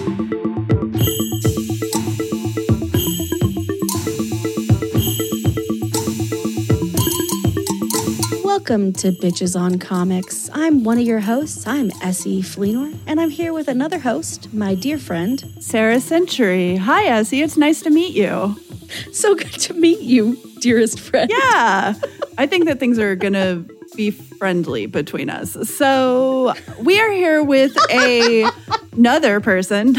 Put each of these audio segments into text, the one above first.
Welcome to Bitches on Comics. I'm one of your hosts. I'm Essie Fleenor, and I'm here with another host, my dear friend, Sarah Century. Hi, Essie. It's nice to meet you. So good to meet you, dearest friend. Yeah. I think that things are going to be friendly between us. So we are here with another person,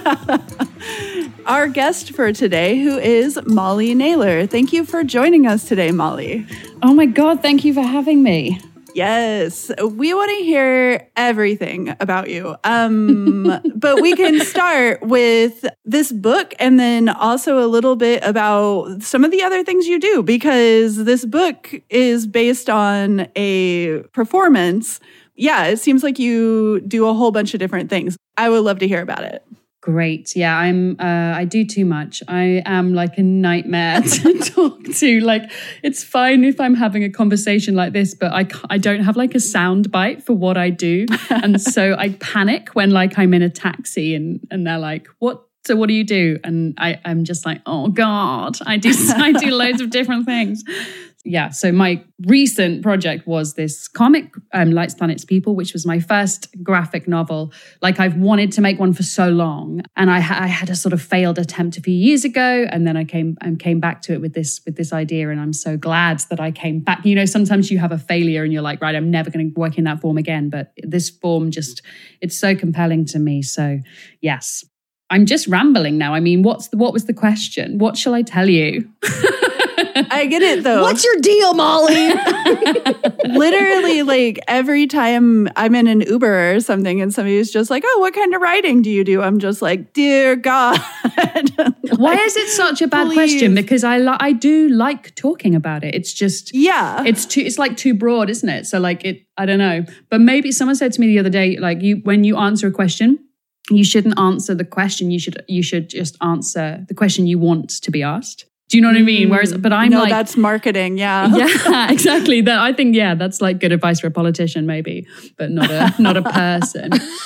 our guest for today, who is Molly Naylor. Thank you for joining us today, Molly. Oh my God, thank you for having me. Yes, we want to hear everything about you. But we can start with this book and then also a little bit about some of the other things you do, because this book is based on a performance. Yeah, it seems like you do a whole bunch of different things. I would love to hear about it. Great. Yeah, I do too much. I am like a nightmare to talk to. Like, it's fine if I'm having a conversation like this, but I don't have like a sound bite for what I do. And so I panic when like I'm in a taxi and they're like, what do you do? And I'm just like, oh God, I do loads of different things. Yeah, so my recent project was this comic, Lights, Planets, People, which was my first graphic novel. Like, I've wanted to make one for so long, and I had a sort of failed attempt a few years ago, and then I came back to it with this idea, and I'm so glad that I came back. You know, sometimes you have a failure, and you're like, right, I'm never going to work in that form again. But this form it's so compelling to me. So yes, I'm just rambling now. I mean, what was the question? What shall I tell you? I get it though. What's your deal, Molly? Literally, like every time I'm in an Uber or something and somebody's just like, oh, what kind of writing do you do? I'm just like, dear God. Why is it such a bad question? Because I do like talking about it. It's just, yeah, it's like too broad, isn't it? So like I don't know. But maybe someone said to me the other day, like when you answer a question, you shouldn't answer the question. You should just answer the question you want to be asked. Do you know what I mean? Whereas, but I'm like, that's marketing. Yeah. Yeah, exactly. That I think, yeah, that's like good advice for a politician, maybe, but not a person.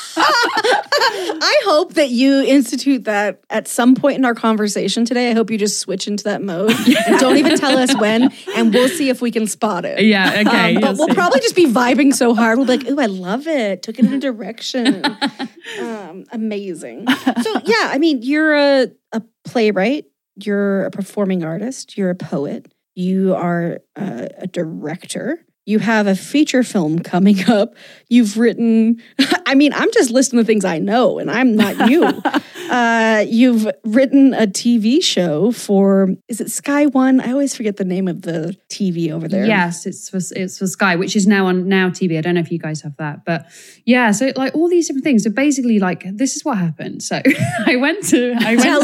I hope that you institute that at some point in our conversation today. I hope you just switch into that mode. And don't even tell us when, and we'll see if we can spot it. Yeah, okay. But we'll probably just be vibing so hard. We'll be like, ooh, I love it. Took it in a direction. Amazing. So yeah, I mean, you're a playwright. You're a performing artist. You're a poet. You are a director. You have a feature film coming up. You've written, I mean, I'm just listing the things I know, and I'm not you. You've written a TV show for, is it Sky One? I always forget the name of the TV over there. Yes, it's for Sky, which is now on Now TV. I don't know if you guys have that, but yeah, so like all these different things. So basically, like, this is what happened. So I went to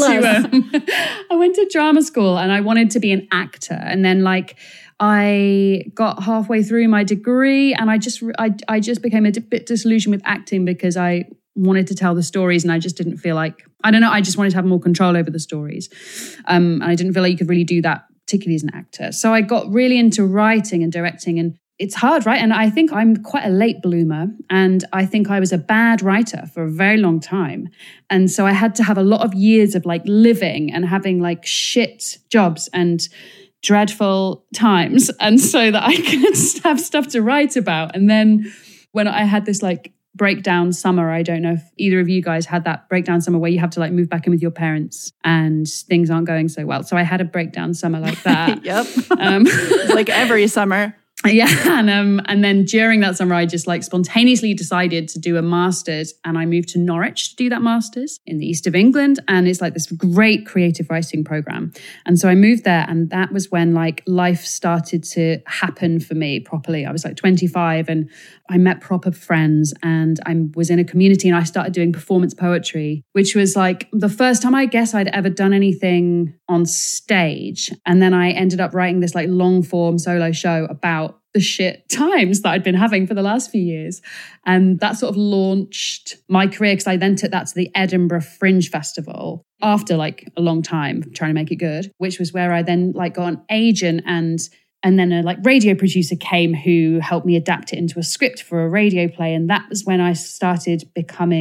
drama school, and I wanted to be an actor, and then like, I got halfway through my degree, and I just became a bit disillusioned with acting because I wanted to tell the stories, and I just didn't feel like, I don't know, I just wanted to have more control over the stories. And I didn't feel like you could really do that, particularly as an actor. So I got really into writing and directing, and it's hard, right? And I think I'm quite a late bloomer, and I think I was a bad writer for a very long time. And so I had to have a lot of years of like living and having like shit jobs and dreadful times, and so that I could have stuff to write about. And then when I had this like breakdown summer, I don't know if either of you guys had that breakdown summer where you have to like move back in with your parents and things aren't going so well. So I had a breakdown summer like that. Yep. Like every summer. Yeah, and then during that summer, I just like spontaneously decided to do a master's, and I moved to Norwich to do that master's in the east of England, and it's like this great creative writing program. And so I moved there, and that was when like life started to happen for me properly. I was like 25, and I met proper friends, and I was in a community, and I started doing performance poetry, which was like the first time I guess I'd ever done anything on stage. And then I ended up writing this like long form solo show about the shit times that I'd been having for the last few years. And that sort of launched my career, because I then took that to the Edinburgh Fringe Festival after like a long time trying to make it good, which was where I then like got an agent, and then a like radio producer came who helped me adapt it into a script for a radio play. And that was when I started becoming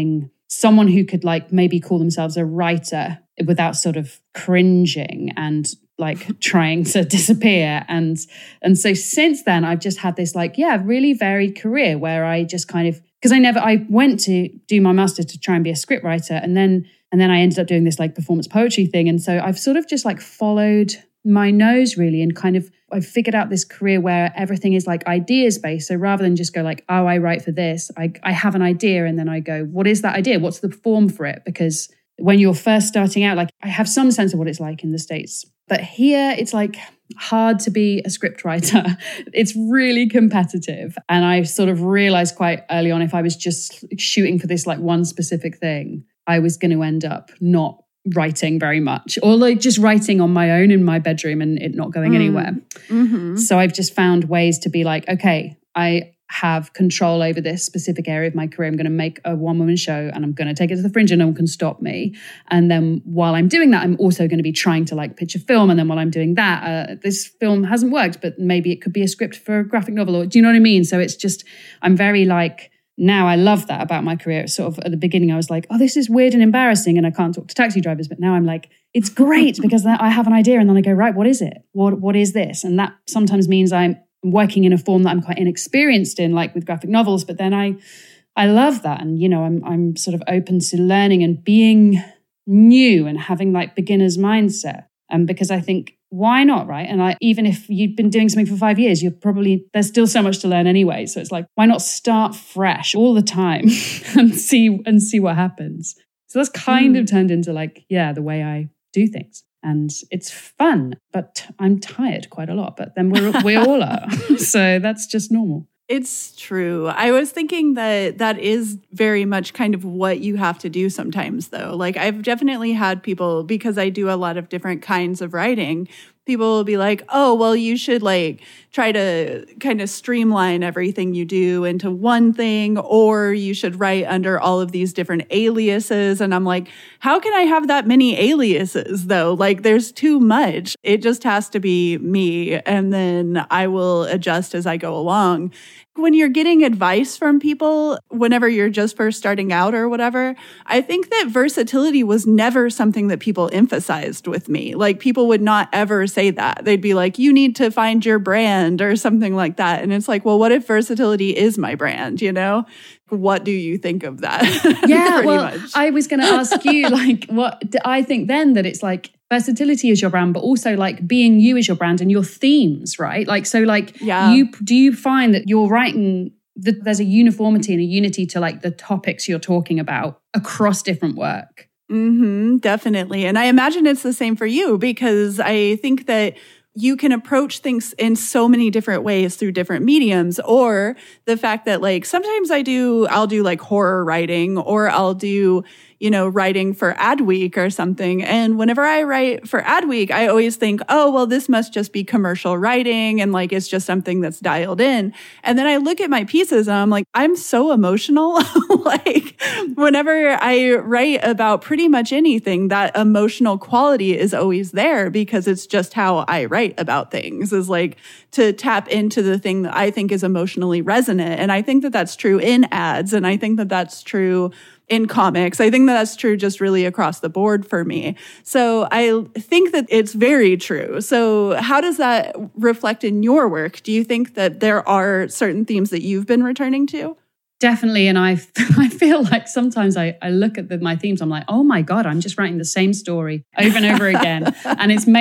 someone who could like maybe call themselves a writer without sort of cringing and like trying to disappear. And so since then, I've just had this like, really varied career where I just kind of, because I went to do my master's to try and be a scriptwriter. And then I ended up doing this like performance poetry thing. And so I've sort of just like followed my nose really, and kind of I've figured out this career where everything is like ideas based. So rather than just go like, oh, I write for this, I have an idea and then I go, what is that idea? What's the form for it? Because when you're first starting out, like I have some sense of what it's like in the States, but here it's like hard to be a scriptwriter. It's really competitive. And I sort of realized quite early on, if I was just shooting for this like one specific thing, I was going to end up not writing very much, or like just writing on my own in my bedroom and it not going anywhere. Mm-hmm. So I've just found ways to be like, okay, I have control over this specific area of my career. I'm going to make a one-woman show and I'm going to take it to the fringe and no one can stop me. And then while I'm doing that, I'm also going to be trying to like pitch a film. And then while I'm doing that, this film hasn't worked, but maybe it could be a script for a graphic novel, or do you know what I mean? So it's just, I'm very like, now I love that about my career. Sort of at the beginning, I was like, oh, this is weird and embarrassing and I can't talk to taxi drivers. But now I'm like, it's great because I have an idea and then I go, right, what is it? What is this? And that sometimes means I'm working in a form that I'm quite inexperienced in, like with graphic novels. But then I love that. And, you know, I'm sort of open to learning and being new and having like beginner's mindset. Because I think, why not, right? And even if you've been doing something for 5 years, there's still so much to learn anyway. So it's like, why not start fresh all the time and see what happens? So that's kind of turned into like, the way I do things. And it's fun, but I'm tired quite a lot. But then we all are. So that's just normal. It's true. I was thinking that is very much kind of what you have to do sometimes, though. Like I've definitely had people, because I do a lot of different kinds of writing, people will be like, oh, well, you should like try to kind of streamline everything you do into one thing, or you should write under all of these different aliases. And I'm like, how can I have that many aliases though? Like there's too much. It just has to be me. And then I will adjust as I go along. When you're getting advice from people, whenever you're just first starting out or whatever, I think that versatility was never something that people emphasized with me. Like people would not ever say that. They'd be like, you need to find your brand or something like that. And it's like, well, what if versatility is my brand, you know? What do you think of that? Yeah, well, much. I was going to ask you, like, what I think then that it's like versatility is your brand, but also like being you is your brand and your themes, right? Like, so like, do you find that you're writing, that there's a uniformity and a unity to like the topics you're talking about across different work? Mm-hmm, definitely. And I imagine it's the same for you, because I think that you can approach things in so many different ways through different mediums, or the fact that like sometimes I'll do like horror writing, or I'll do, writing for Adweek or something. And whenever I write for Adweek, I always think, oh, well, this must just be commercial writing. And like, it's just something that's dialed in. And then I look at my pieces and I'm like, I'm so emotional. Like whenever I write about pretty much anything, that emotional quality is always there, because it's just how I write about things, is like to tap into the thing that I think is emotionally resonant. And I think that that's true in ads. And I think that that's true in comics. I think that that's true just really across the board for me. So I think that it's very true. So how does that reflect in your work? Do you think that there are certain themes that you've been returning to? Definitely. And I feel like sometimes I look at my themes, I'm like, oh my God, I'm just writing the same story over and over again. And it's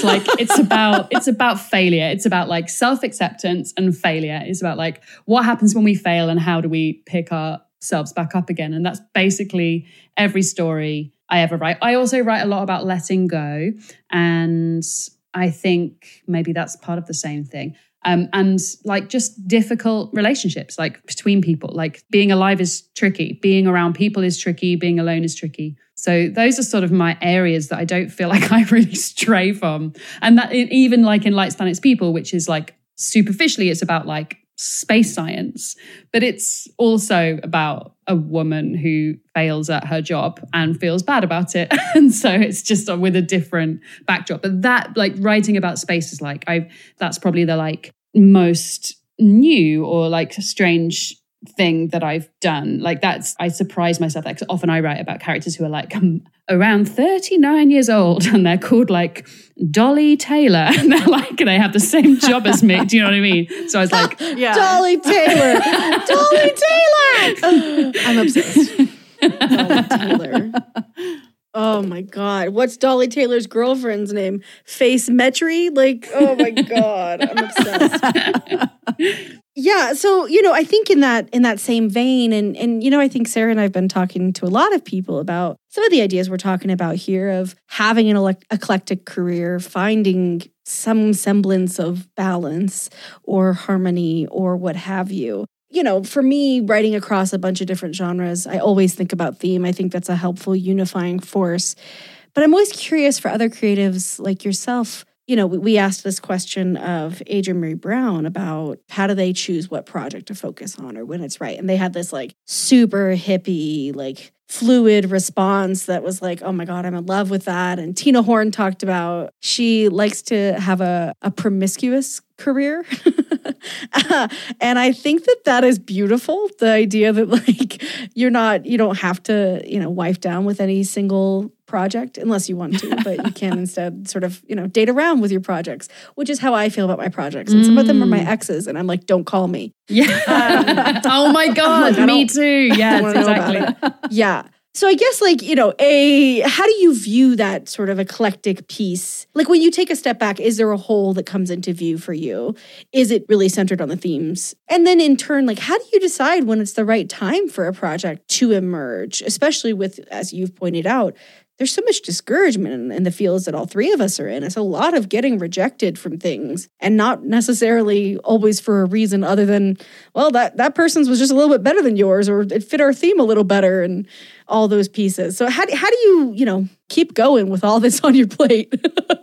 about failure. It's about like self-acceptance and failure. It's about like what happens when we fail and how do we pick ourselves back up again. And that's basically every story I ever write. I also write a lot about letting go. And I think maybe that's part of the same thing. And like just difficult relationships, like between people, like being alive is tricky, being around people is tricky, being alone is tricky. So those are sort of my areas that I don't feel like I really stray from. And that even like in Lights, Planets, People, which is like superficially, it's about like space science, but it's also about a woman who fails at her job and feels bad about it. And so it's just with a different backdrop. But that like writing about space is like, that's probably the like most new or like strange thing that I've done. Like I surprise myself because often I write about characters who are like around 39 years old and they're called like Dolly Taylor and they're like, they have the same job as me. Do you know what I mean? So I was like, Dolly Taylor, Dolly Taylor. I'm obsessed. Dolly Taylor. Oh my God. What's Dolly Taylor's girlfriend's name? Face Metry? Like, oh my God. I'm obsessed. Yeah. So, I think in that same vein, and I think Sarah and I have been talking to a lot of people about some of the ideas we're talking about here of having an eclectic career, finding some semblance of balance or harmony or what have you. For me, writing across a bunch of different genres, I always think about theme. I think that's a helpful unifying force. But I'm always curious for other creatives like yourself. We asked this question of Adrienne Maree Brown about how do they choose what project to focus on or when it's right. And they had this like super hippie, like fluid response that was like, oh my God, I'm in love with that. And Tina Horn talked about she likes to have a promiscuous career. And I think that is beautiful. The idea that like you don't have to, wife down with any single project unless you want to, but you can instead sort of, date around with your projects, which is how I feel about my projects. And some of them are my exes and I'm like, don't call me. Yeah. Oh my God, me too. Yes, exactly. Yeah. So I guess how do you view that sort of eclectic piece? Like when you take a step back, is there a whole that comes into view for you? Is it really centered on the themes? And then in turn, like how do you decide when it's the right time for a project to emerge? Especially with, as you've pointed out, there's so much discouragement in the fields that all three of us are in. It's a lot of getting rejected from things and not necessarily always for a reason other than, well, that person's was just a little bit better than yours or it fit our theme a little better and all those pieces. So how do you, keep going with all this on your plate?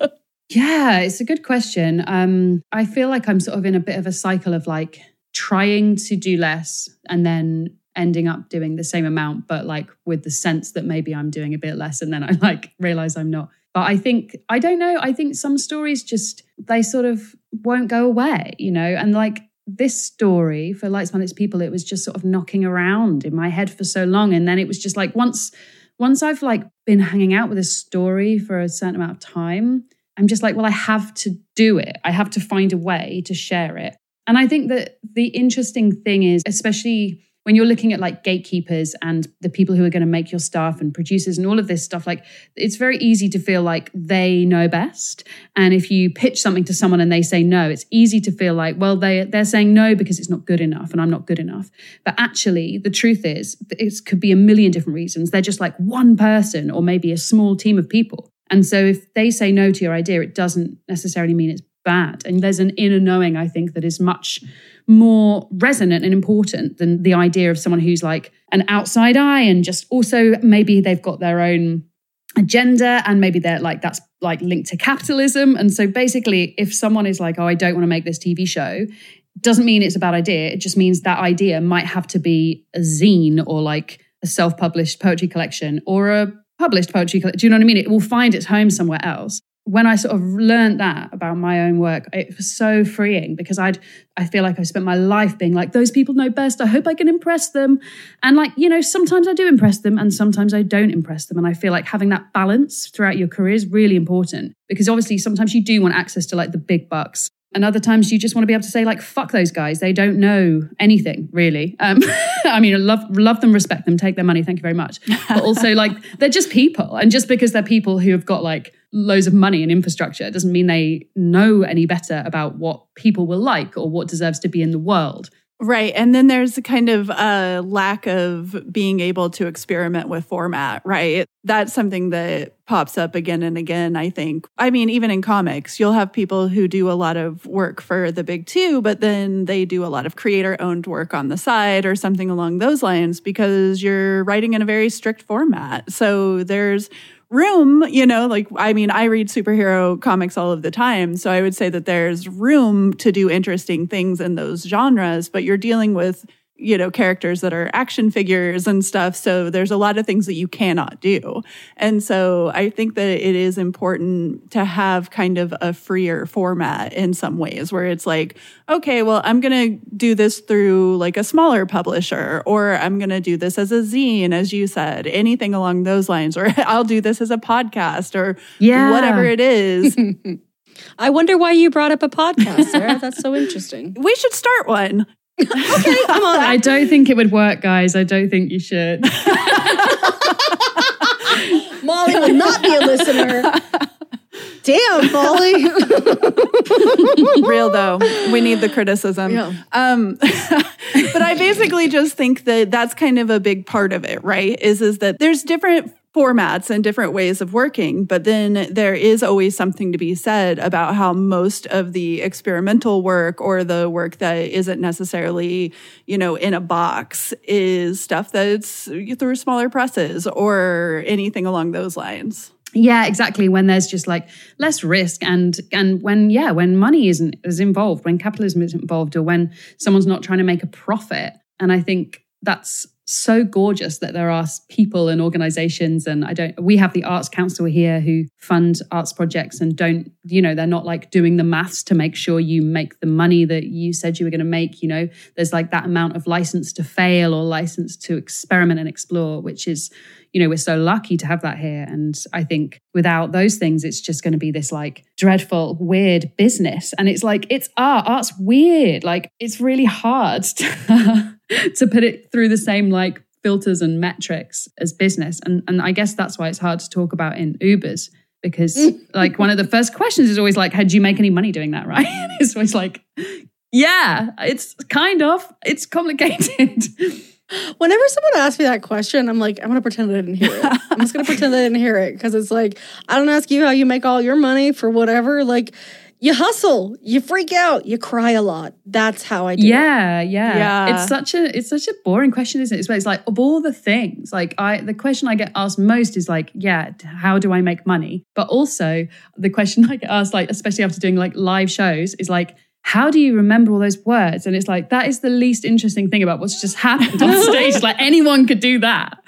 Yeah, it's a good question. I feel like I'm sort of in a bit of a cycle of like trying to do less and then ending up doing the same amount, but like with the sense that maybe I'm doing a bit less and then I like realize I'm not. But I don't know, I think some stories just, they sort of won't go away, and like this story for Lights, Planets, People, it was just sort of knocking around in my head for so long. And then it was just like, once I've like been hanging out with a story for a certain amount of time, I'm just like, well, I have to do it. I have to find a way to share it. And I think that the interesting thing is, especially when you're looking at like gatekeepers and the people who are going to make your stuff and producers and all of this stuff, like it's very easy to feel like they know best. And if you pitch something to someone and they say no, it's easy to feel like, well, they're saying no because it's not good enough and I'm not good enough. But actually, the truth is, it could be a million different reasons. They're just like one person or maybe a small team of people. And so if they say no to your idea, it doesn't necessarily mean it's bad. And there's an inner knowing, I think, that is much more resonant and important than the idea of someone who's like an outside eye and just also maybe they've got their own agenda and maybe they're like, that's like linked to capitalism. And so basically, if someone is like, oh, I don't want to make this TV show, doesn't mean it's a bad idea. It just means that idea might have to be a zine or like a self-published poetry collection or a published poetry collection. Do you know what I mean? It will find its home somewhere else. When I sort of learned that about my own work, it was so freeing because I feel like I spent my life being like, those people know best. I hope I can impress them. And like, sometimes I do impress them and sometimes I don't impress them. And I feel like having that balance throughout your career is really important because obviously sometimes you do want access to like the big bucks. And other times you just want to be able to say like, fuck those guys. They don't know anything really. I mean, I love them, respect them, take their money. Thank you very much. But also like, they're just people. And just because they're people who have got like loads of money and infrastructure doesn't mean they know any better about what people will like or what deserves to be in the world. Right. And then there's a kind of a lack of being able to experiment with format, right? That's something that pops up again and again, I think. I mean, even in comics, you'll have people who do a lot of work for the big two, but then they do a lot of creator-owned work on the side or something along those lines because you're writing in a very strict format. So there's room, I read superhero comics all of the time. So I would say that there's room to do interesting things in those genres, but you're dealing with, characters that are action figures and stuff. So there's a lot of things that you cannot do. And so I think that it is important to have kind of a freer format in some ways where it's like, okay, well, I'm going to do this through like a smaller publisher, or I'm going to do this as a zine, as you said, anything along those lines, or I'll do this as a podcast or whatever it is. I wonder why you brought up a podcast, Sarah. That's so interesting. We should start one. Okay, I'm on. I don't think it would work, guys. I don't think you should. Molly will not be a listener. Damn, Molly. Real though. We need the criticism. Yeah. But I basically just think that that's kind of a big part of it, right? Is that there's different formats and different ways of working, but then there is always something to be said about how most of the experimental work or the work that isn't necessarily, in a box is stuff that's through smaller presses or anything along those lines. Yeah, exactly. When there's just like less risk and when money is involved, when capitalism is involved, or when someone's not trying to make a profit. And I think that's so gorgeous that there are people and organizations, and we have the Arts Council here who fund arts projects and don't, they're not like doing the maths to make sure you make the money that you said you were going to make. There's like that amount of license to fail or license to experiment and explore, which is, we're so lucky to have that here. And I think without those things, it's just going to be this like dreadful, weird business. And it's like, it's art's weird. Like it's really hard to put it through the same like filters and metrics as business. And I guess that's why it's hard to talk about in Ubers, because like one of the first questions is always like, do you make any money doing that, right? And it's always like, yeah, it's complicated. Whenever someone asks me that question, I'm like, I'm going to pretend I didn't hear it. I'm just going to pretend I didn't hear it, because it's like, I don't ask you how you make all your money for whatever. Like, you hustle, you freak out, you cry a lot. That's how I do it. Yeah. It's such a boring question, isn't it? It's like, of all the things, like the question I get asked most is like, how do I make money? But also the question I get asked, like, especially after doing like live shows, is like, how do you remember all those words? And it's like, that is the least interesting thing about what's just happened on stage. It's like anyone could do that.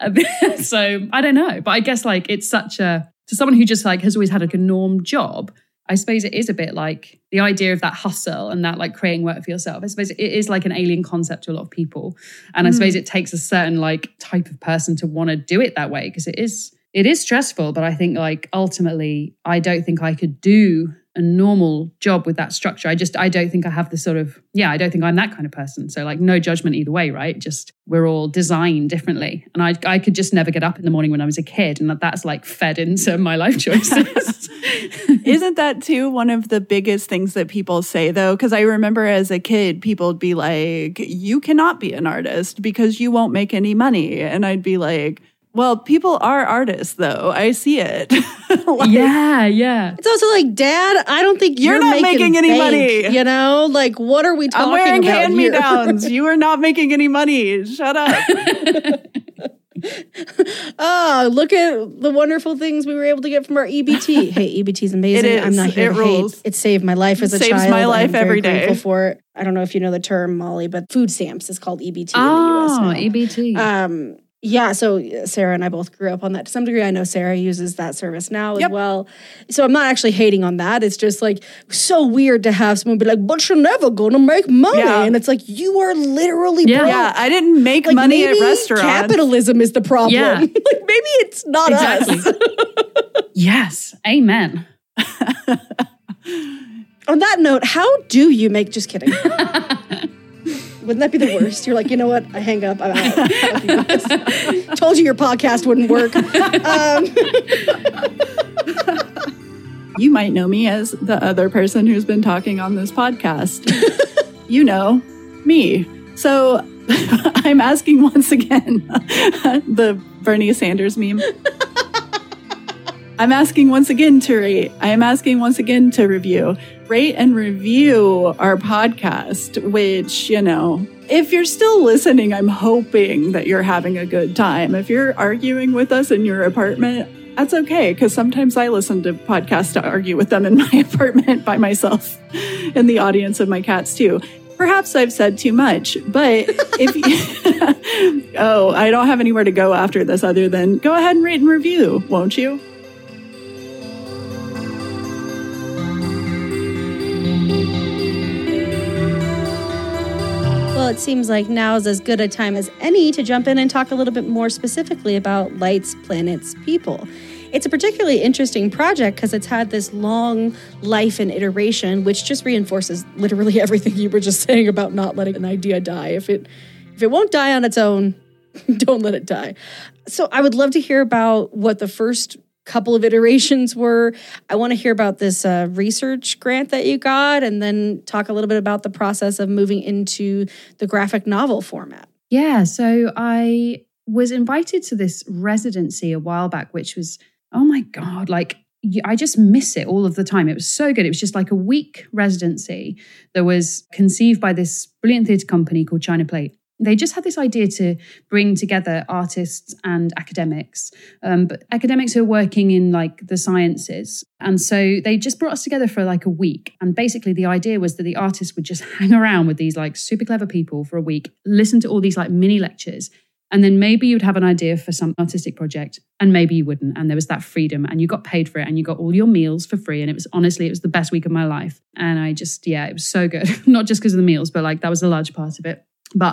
So I don't know. But I guess like it's to someone who just like has always had like a norm job, I suppose it is a bit like the idea of that hustle and that like creating work for yourself. I suppose it is like an alien concept to a lot of people. And I suppose it takes a certain like type of person to want to do it that way, because it is stressful. But I think like ultimately, I don't think I could do a normal job with that structure. I don't think I have the sort of, I don't think I'm that kind of person. So like no judgment either way, right? Just we're all designed differently. And I could just never get up in the morning when I was a kid. And that's like fed into my life choices. Isn't that too one of the biggest things that people say though? Because I remember as a kid, people would be like, you cannot be an artist because you won't make any money. And I'd be like, well, people are artists, though. I see it. Yeah. It's also like, Dad, I don't think you're not making any money. Like, what are we talking I'm wearing about hand-me-downs. You are not making any money. Shut up. Look at the wonderful things we were able to get from our EBT. Hey, EBT is amazing. It is. I'm not here to hate. It saved my life as a child. Saves my life every day. I'm grateful for it. I don't know if you know the term, Molly, but food stamps is called EBT in the US now. EBT. Yeah, so Sarah and I both grew up on that to some degree. I know Sarah uses that service now as well. So I'm not actually hating on that. It's just like so weird to have someone be like, but you're never going to make money. Yeah. And it's like, you are literally broke. Yeah, I didn't make money at restaurants. Capitalism is the problem. Yeah. Like maybe it's not us. Yes, amen. On that note, how do you make, just kidding. Wouldn't that be the worst? You're like, you know what? I hang up. I'm out. Told you your podcast wouldn't work. You might know me as the other person who's been talking on this podcast. You know, me. So I'm asking once again, the Bernie Sanders meme. I'm asking once again to rate. I am asking once again to review. Rate and review our podcast, which, if you're still listening, I'm hoping that you're having a good time. If you're arguing with us in your apartment, that's okay, because sometimes I listen to podcasts to argue with them in my apartment by myself in the audience of my cats too. Perhaps I've said too much, but if you, oh, I don't have anywhere to go after this other than go ahead and rate and review, won't you? Well, it seems like now's as good a time as any to jump in and talk a little bit more specifically about Lights, Planets, People. It's a particularly interesting project because it's had this long life and iteration, which just reinforces literally everything you were just saying about not letting an idea die. If it won't die on its own, don't let it die. So I would love to hear about what the first couple of iterations were. I want to hear about this research grant that you got, and then talk a little bit about the process of moving into the graphic novel format. Yeah, so I was invited to this residency a while back, which was, oh my God, like I just miss it all of the time. It was so good. It was just like a week residency that was conceived by this brilliant theatre company called China Plate. They just had this idea to bring together artists and academics, but academics who are working in like the sciences. And so they just brought us together for like a week. And basically the idea was that the artists would just hang around with these like super clever people for a week, listen to all these like mini lectures. And then maybe you'd have an idea for some artistic project and maybe you wouldn't. And there was that freedom and you got paid for it and you got all your meals for free. And it was the best week of my life. And I just, it was so good. Not just because of the meals, but like that was a large part of it. But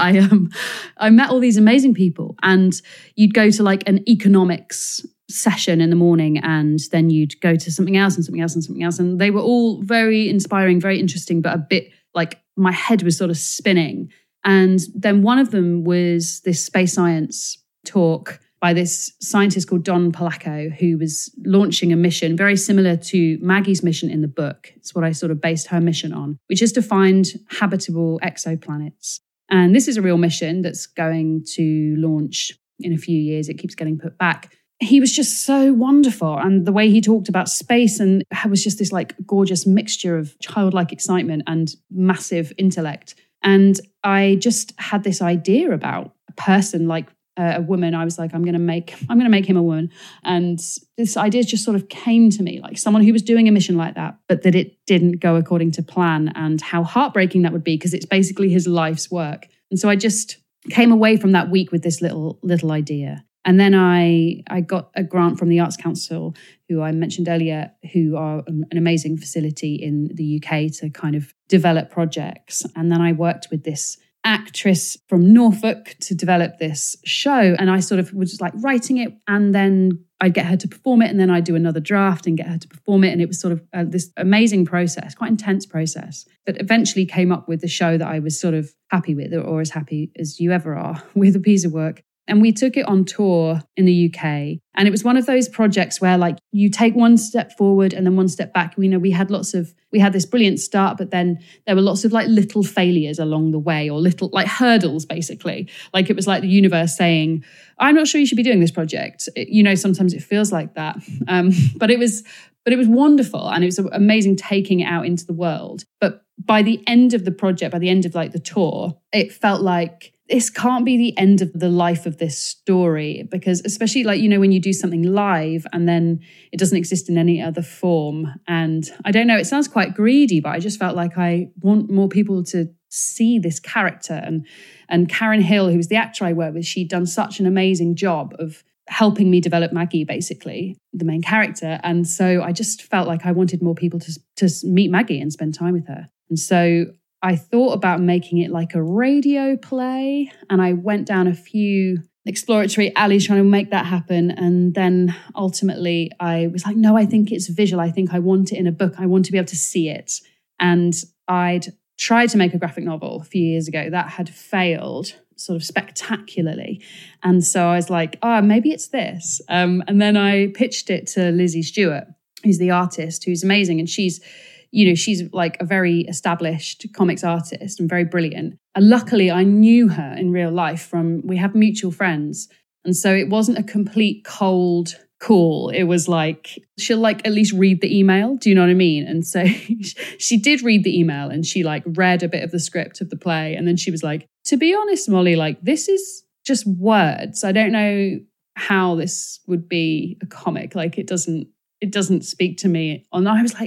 I met all these amazing people, and you'd go to like an economics session in the morning, and then you'd go to something else and something else and something else. And they were all very inspiring, very interesting, but a bit like my head was sort of spinning. And then one of them was this space science talk by this scientist called Don Polacco, who was launching a mission very similar to Maggie's mission in the book. It's what I sort of based her mission on, which is to find habitable exoplanets. And this is a real mission that's going to launch in a few years. It keeps getting put back. He was just so wonderful. And the way he talked about space and was just this like gorgeous mixture of childlike excitement and massive intellect. And I just had this idea about a person like a woman. I was like, I'm going to make him a woman. And this idea just sort of came to me, like someone who was doing a mission like that, but that it didn't go according to plan, and how heartbreaking that would be because it's basically his life's work. And so I just came away from that week with this little idea. And then I got a grant from the Arts Council, who I mentioned earlier, who are an amazing facility in the UK to kind of develop projects. And then I worked with this actress from Norfolk to develop this show. And I sort of was just like writing it, and then I'd get her to perform it, and then I'd do another draft and get her to perform it. And it was sort of this amazing process, quite intense process, that eventually came up with the show that I was sort of happy with, or as happy as you ever are with a piece of work. And we took it on tour in the UK. And it was one of those projects where like you take one step forward and then one step back. We had this brilliant start, but then there were lots of like little failures along the way, or little like hurdles, basically. Like it was like the universe saying, I'm not sure you should be doing this project. Sometimes it feels like that. But it was wonderful. And it was amazing taking it out into the world. But by the end of the project, by the end of like the tour, it felt like, this can't be the end of the life of this story, because especially like, when you do something live and then it doesn't exist in any other form. And I don't know, it sounds quite greedy, but I just felt like I want more people to see this character. And Karen Hill, who was the actor I worked with, she'd done such an amazing job of helping me develop Maggie, basically, the main character. And so I just felt like I wanted more people to meet Maggie and spend time with her. And so I thought about making it like a radio play, and I went down a few exploratory alleys trying to make that happen. And then ultimately I was like, no, I think it's visual. I think I want it in a book. I want to be able to see it. And I'd tried to make a graphic novel a few years ago that had failed sort of spectacularly. And so I was like, maybe it's this. And then I pitched it to Lizzie Stewart, who's the artist, who's amazing. And she's like a very established comics artist and very brilliant. And luckily, I knew her in real life we have mutual friends. And so it wasn't a complete cold call. It was like, she'll like at least read the email. Do you know what I mean? And so she did read the email, and she like read a bit of the script of the play. And then she was like, to be honest, Molly, like this is just words. I don't know how this would be a comic. Like it doesn't speak to me. And I was like,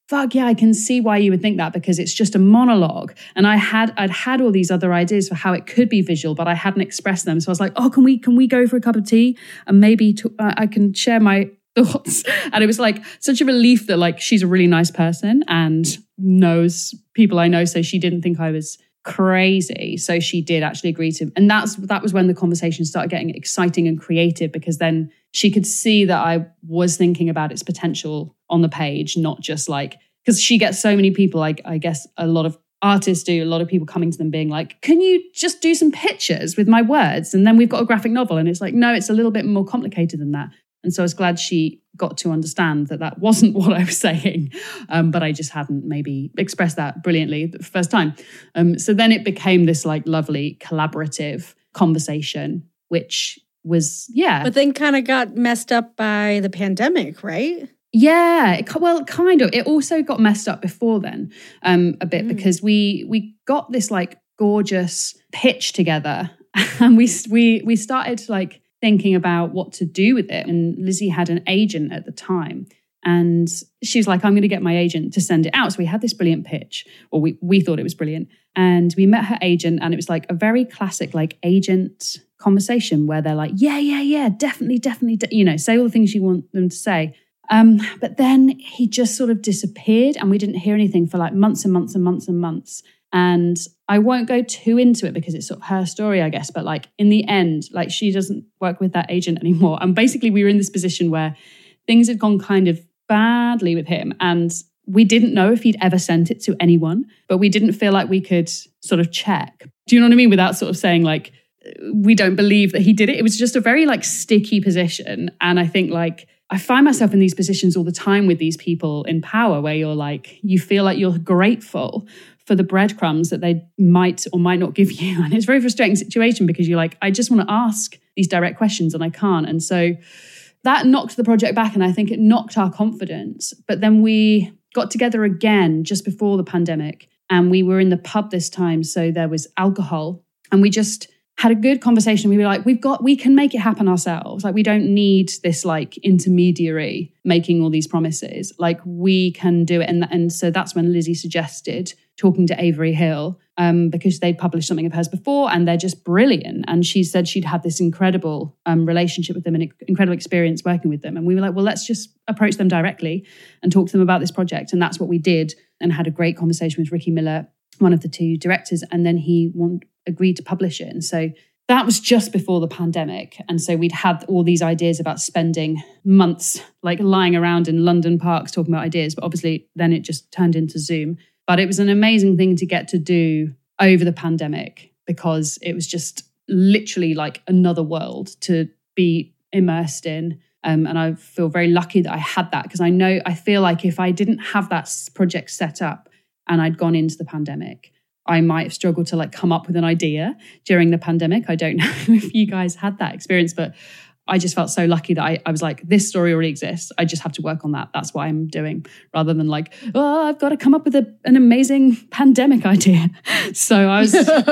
fuck yeah, I can see why you would think that, because it's just a monologue. And I'd had all these other ideas for how it could be visual, but I hadn't expressed them. So I was like, oh, can we go for a cup of tea? And maybe I can share my thoughts. And it was like such a relief that like she's a really nice person and knows people I know. So she didn't think I was crazy. So she did actually agree to. And that was when the conversation started getting exciting and creative, because then she could see that I was thinking about its potential on the page, not just like, because she gets so many people, like I guess a lot of artists do, a lot of people coming to them being like, can you just do some pictures with my words? And then we've got a graphic novel. And it's like, no, it's a little bit more complicated than that. And so I was glad she got to understand that that wasn't what I was saying, but I just hadn't maybe expressed that brilliantly the first time. So then it became this like lovely collaborative conversation, which was, yeah. But then kind of got messed up by the pandemic, right? Yeah, well, kind of. It also got messed up before then a bit because we got this like gorgeous pitch together, and we started like thinking about what to do with it. And Lizzie had an agent at the time, and she was like, I'm going to get my agent to send it out. So we had this brilliant pitch, or we thought it was brilliant, and we met her agent, and it was like a very classic like agent conversation where they're like, yeah, definitely, say all the things you want them to say. But then he just sort of disappeared, and we didn't hear anything for like months and months and months and months. And I won't go too into it because it's sort of her story, I guess. But like in the end, like she doesn't work with that agent anymore. And basically we were in this position where things had gone kind of badly with him. And we didn't know if he'd ever sent it to anyone, but we didn't feel like we could sort of check. Do you know what I mean? Without sort of saying like, we don't believe that he did it. It was just a very like sticky position. And I think like, I find myself in these positions all the time with these people in power where you're like, you feel like you're grateful for the breadcrumbs that they might or might not give you. And it's a very frustrating situation because you're like, I just want to ask these direct questions and I can't. And so that knocked the project back, and I think it knocked our confidence. But then we got together again just before the pandemic, and we were in the pub this time. So there was alcohol, and we just had a good conversation. We were like, we can make it happen ourselves. Like, we don't need this like intermediary making all these promises. Like, we can do it. And so that's when Lizzie suggested talking to Avery Hill, because they'd published something of hers before and they're just brilliant. And she said she'd had this incredible relationship with them and incredible experience working with them. And we were like, well, let's just approach them directly and talk to them about this project. And that's what we did, and had a great conversation with Ricky Miller, one of the two directors. And then he agreed to publish it. And so that was just before the pandemic. And so we'd had all these ideas about spending months like lying around in London parks talking about ideas. But obviously then it just turned into Zoom. But it was an amazing thing to get to do over the pandemic, because it was just literally like another world to be immersed in. And I feel very lucky that I had that, because I feel like if I didn't have that project set up and I'd gone into the pandemic, I might have struggled to like come up with an idea during the pandemic. I don't know if you guys had that experience, but I just felt so lucky that I was like, this story already exists. I just have to work on that. That's what I'm doing, rather than like, oh, I've got to come up with an amazing pandemic idea. So I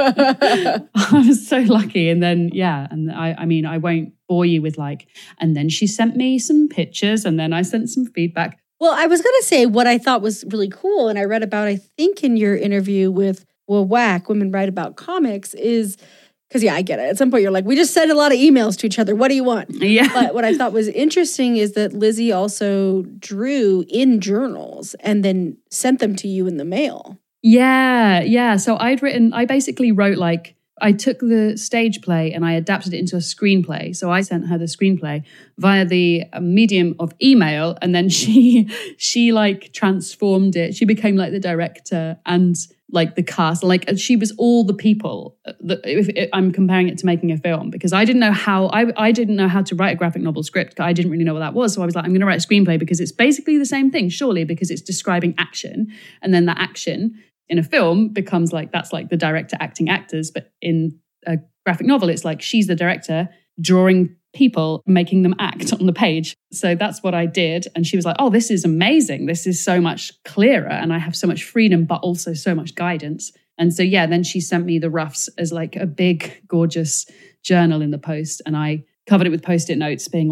was so lucky. And then, yeah, and I mean, I won't bore you with like, and then she sent me some pictures and then I sent some feedback. Well, I was going to say what I thought was really cool, and I read about, I think in your interview with WAC, Women Write About Comics, is... Because, yeah, I get it. At some point, you're like, we just send a lot of emails to each other. What do you want? Yeah. But what I thought was interesting is that Lizzie also drew in journals and then sent them to you in the mail. Yeah. So I basically wrote like, I took the stage play and I adapted it into a screenplay. So I sent her the screenplay via the medium of email. And then she like transformed it. She became like the director and like the cast, like she was all the people. I'm comparing it to making a film, because I didn't know how to write a graphic novel script. I didn't really know what that was. So I was like, I'm going to write a screenplay because it's basically the same thing, surely, because it's describing action. And then that action in a film becomes like, that's like the director acting actors. But in a graphic novel, it's like she's the director drawing people, making them act on the page. So that's what I did. And she was like, oh, this is amazing. This is so much clearer. And I have so much freedom, but also so much guidance. And so, yeah, then she sent me the roughs as like a big, gorgeous journal in the post. And I covered it with Post-it notes being like,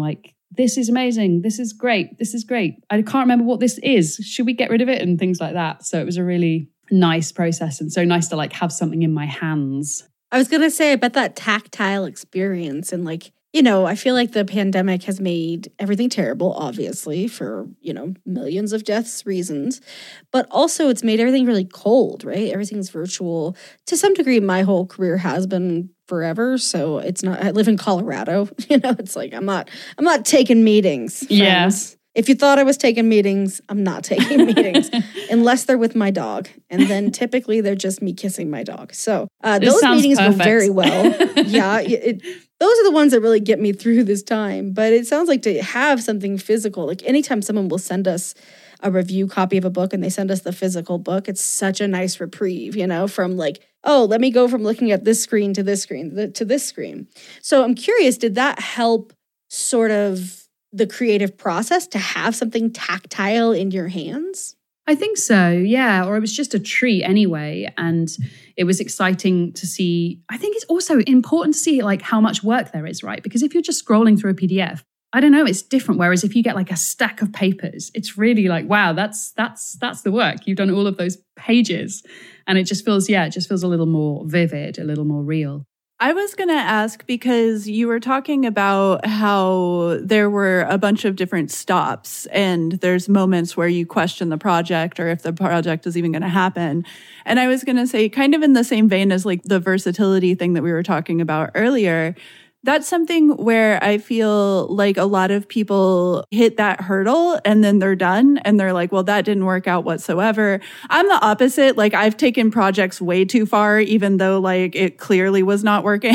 this is amazing. This is great. This is great. I can't remember what this is. Should we get rid of it? And things like that. So it was a really nice process and so nice to like have something in my hands. I was going to say, I bet that tactile experience and like, you know, I feel like the pandemic has made everything terrible, obviously, for, you know, millions of deaths reasons. But also it's made everything really cold, right? Everything's virtual. To some degree, my whole career has been forever. So it's not, I live in Colorado. You know, it's like, I'm not taking meetings. Friends. Yes. If you thought I was taking meetings, I'm not taking meetings unless they're with my dog. And then typically they're just me kissing my dog. So those meetings go very well. Yeah. Those are the ones that really get me through this time. But it sounds like to have something physical, like anytime someone will send us a review copy of a book and they send us the physical book, it's such a nice reprieve, you know, from like, oh, let me go from looking at this screen to this screen to this screen. So I'm curious, did that help sort of the creative process to have something tactile in your hands? I think so, yeah. Or it was just a treat anyway. And it was exciting to see. I think it's also important to see like how much work there is, right? Because if you're just scrolling through a PDF, I don't know, it's different. Whereas if you get like a stack of papers, it's really like, wow, that's the work. You've done all of those pages. And it just feels a little more vivid, a little more real. I was going to ask because you were talking about how there were a bunch of different stops and there's moments where you question the project or if the project is even going to happen. And I was going to say, kind of in the same vein as like the versatility thing that we were talking about earlier, that's something where I feel like a lot of people hit that hurdle and then they're done and they're like, well, that didn't work out whatsoever. I'm the opposite. Like I've taken projects way too far, even though like it clearly was not working.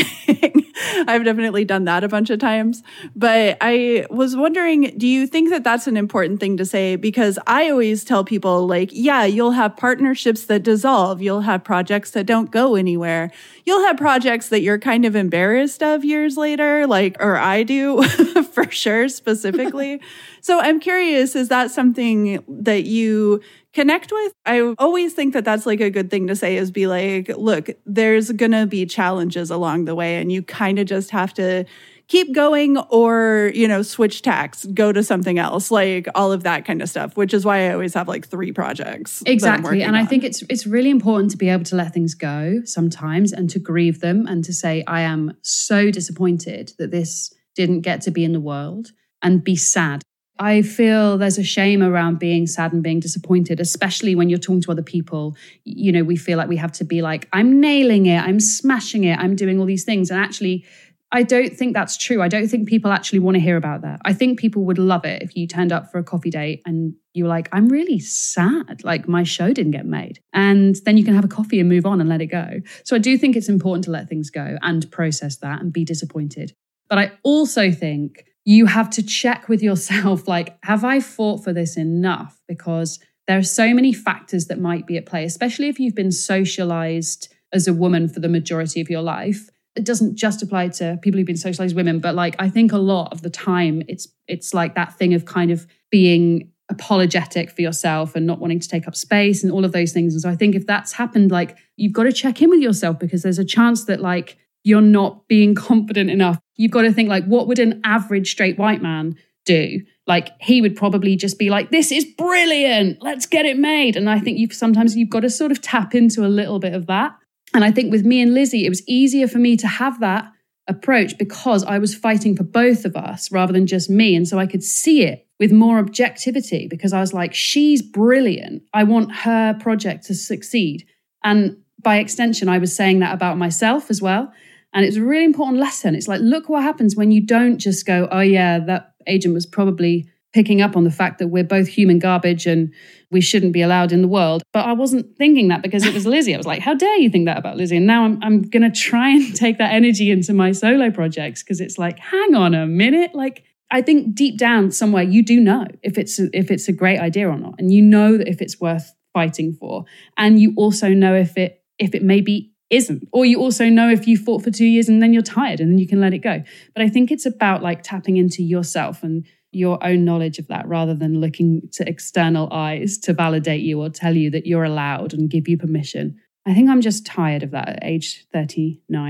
I've definitely done that a bunch of times. But I was wondering, do you think that that's an important thing to say? Because I always tell people like, yeah, you'll have partnerships that dissolve. You'll have projects that don't go anywhere. You'll have projects that you're kind of embarrassed of years later, like, or I do for sure, specifically. So I'm curious, is that something that you connect with? I always think that that's like a good thing to say is be like, look, there's going to be challenges along the way and you kind of just have to keep going or, you know, switch tacks, go to something else, like all of that kind of stuff, which is why I always have like 3 projects. Exactly. And I think it's really important to be able to let things go sometimes and to grieve them and to say, I am so disappointed that this didn't get to be in the world and be sad. I feel there's a shame around being sad and being disappointed, especially when you're talking to other people. You know, we feel like we have to be like, I'm nailing it, I'm smashing it, I'm doing all these things. And actually, I don't think that's true. I don't think people actually want to hear about that. I think people would love it if you turned up for a coffee date and you were like, I'm really sad, like my show didn't get made. And then you can have a coffee and move on and let it go. So I do think it's important to let things go and process that and be disappointed. But I also think you have to check with yourself, like, have I fought for this enough? Because there are so many factors that might be at play, especially if you've been socialized as a woman for the majority of your life. It doesn't just apply to people who've been socialized women, but like, I think a lot of the time it's like that thing of kind of being apologetic for yourself and not wanting to take up space and all of those things. And so I think if that's happened, like, you've got to check in with yourself because there's a chance that like, you're not being confident enough. You've got to think like, what would an average straight white man do? Like, he would probably just be like, this is brilliant, let's get it made. And I think sometimes you've got to sort of tap into a little bit of that. And I think with me and Lizzie, it was easier for me to have that approach because I was fighting for both of us rather than just me. And so I could see it with more objectivity because I was like, she's brilliant. I want her project to succeed. And by extension, I was saying that about myself as well. And it's a really important lesson. It's like, look what happens when you don't just go, oh yeah, that agent was probably picking up on the fact that we're both human garbage and we shouldn't be allowed in the world. But I wasn't thinking that because it was Lizzie. I was like, how dare you think that about Lizzie? And now I'm going to try and take that energy into my solo projects because it's like, hang on a minute. Like, I think deep down somewhere, you do know if it's a great idea or not. And you know that if it's worth fighting for. And you also know if it maybe isn't. Or you also know if you fought for 2 years and then you're tired and then you can let it go. But I think it's about like tapping into yourself and your own knowledge of that rather than looking to external eyes to validate you or tell you that you're allowed and give you permission. I think I'm just tired of that at age 39.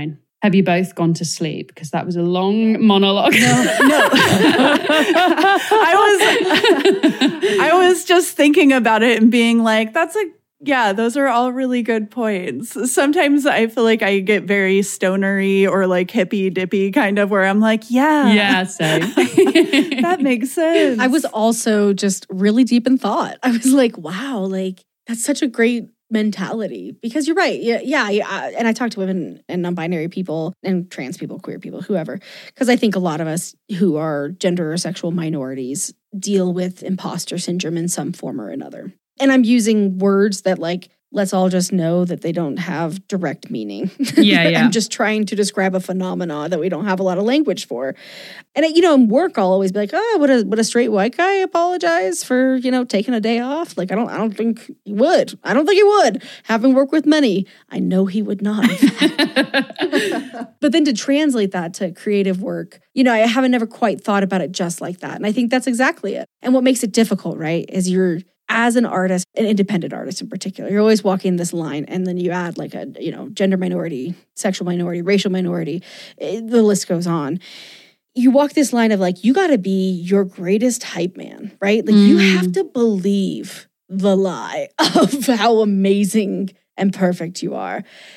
Have you both gone to sleep? Because that was a long monologue. No. I was just thinking about it and being like, those are all really good points. Sometimes I feel like I get very stonery or like hippy dippy kind of where I'm like, yeah, same. That makes sense. I was also just really deep in thought. I was like, wow, like that's such a great mentality because you're right. Yeah. And I talk to women and non-binary people and trans people, queer people, whoever, because I think a lot of us who are gender or sexual minorities deal with imposter syndrome in some form or another. And I'm using words that like, let's all just know that they don't have direct meaning. Yeah. I'm just trying to describe a phenomena that we don't have a lot of language for. And, in work, I'll always be like, would a straight white guy apologize for, taking a day off? Like, I don't think he would. I don't think he would. Having worked with many, I know he would not. But then to translate that to creative work, I haven't never quite thought about it just like that. And I think that's exactly it. And what makes it difficult, right, is as an artist, an independent artist in particular, you're always walking this line and then you add like a, gender minority, sexual minority, racial minority, the list goes on. You walk this line of like, you got to be your greatest hype man, right? Like you have to believe the lie of how amazing and perfect you are.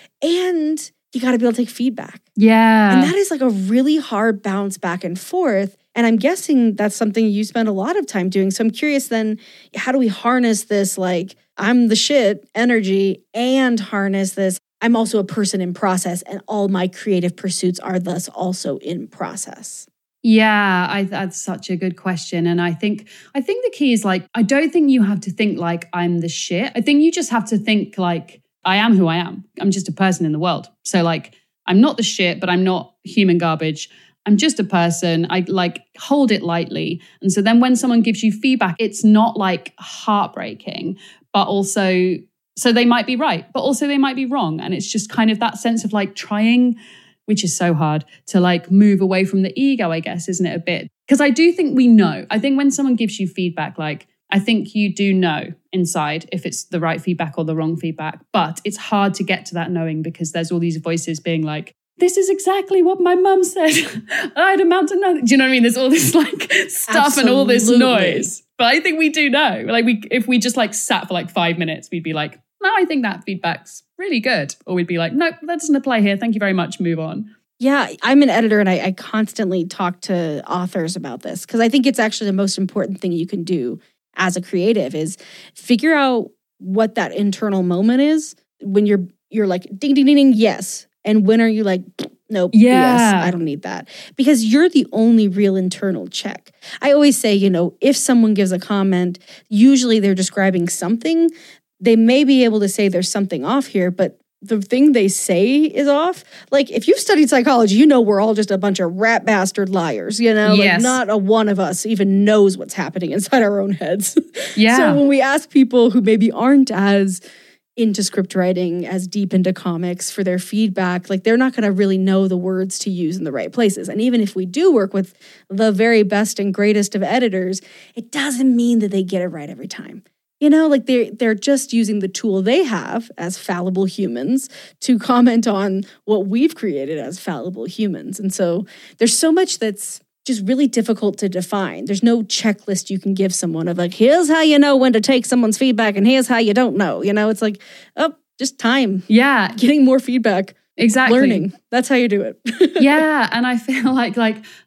And you got to be able to take feedback. Yeah. And that is like a really hard bounce back and forth. And I'm guessing that's something you spend a lot of time doing. So I'm curious then, how do we harness this like, I'm the shit energy and harness this, I'm also a person in process and all my creative pursuits are thus also in process? Yeah, that's such a good question. And I think the key is like, I don't think you have to think like I'm the shit. I think you just have to think like, I am who I am. I'm just a person in the world. So like, I'm not the shit, but I'm not human garbage. I'm just a person. I like hold it lightly. And so then when someone gives you feedback, it's not like heartbreaking, but also, so they might be right, but also they might be wrong. And it's just kind of that sense of like trying, which is so hard to like move away from the ego, I guess, isn't it a bit? Because I do think we know. I think when someone gives you feedback, like, I think you do know inside if it's the right feedback or the wrong feedback, but it's hard to get to that knowing because there's all these voices being like, this is exactly what my mum said. I'd amount to nothing. Do you know what I mean? There's all this like stuff Absolutely. And all this noise. But I think we do know. Like if we just like sat for like 5 minutes, we'd be like, no, I think that feedback's really good. Or we'd be like, nope, that doesn't apply here. Thank you very much. Move on. Yeah, I'm an editor and I constantly talk to authors about this because I think it's actually the most important thing you can do as a creative is figure out what that internal moment is when you're like, ding, ding, ding, ding, yes. And when are you like, nope, yes, I don't need that. Because you're the only real internal check. I always say, if someone gives a comment, usually they're describing something. They may be able to say there's something off here, but the thing they say is off. Like if you've studied psychology, we're all just a bunch of rat bastard liars, Yes. Like not a one of us even knows what's happening inside our own heads. Yeah. So when we ask people who maybe aren't as into script writing, as deep into comics for their feedback, like they're not going to really know the words to use in the right places. And even if we do work with the very best and greatest of editors, it doesn't mean that they get it right every time. Like they're just using the tool they have as fallible humans to comment on what we've created as fallible humans. And so there's so much that's just really difficult to define. There's no checklist you can give someone of like, here's how you know when to take someone's feedback and here's how you don't know. It's like, just time. Yeah. Getting more feedback. Exactly. Learning. That's how you do it. Yeah. And I feel like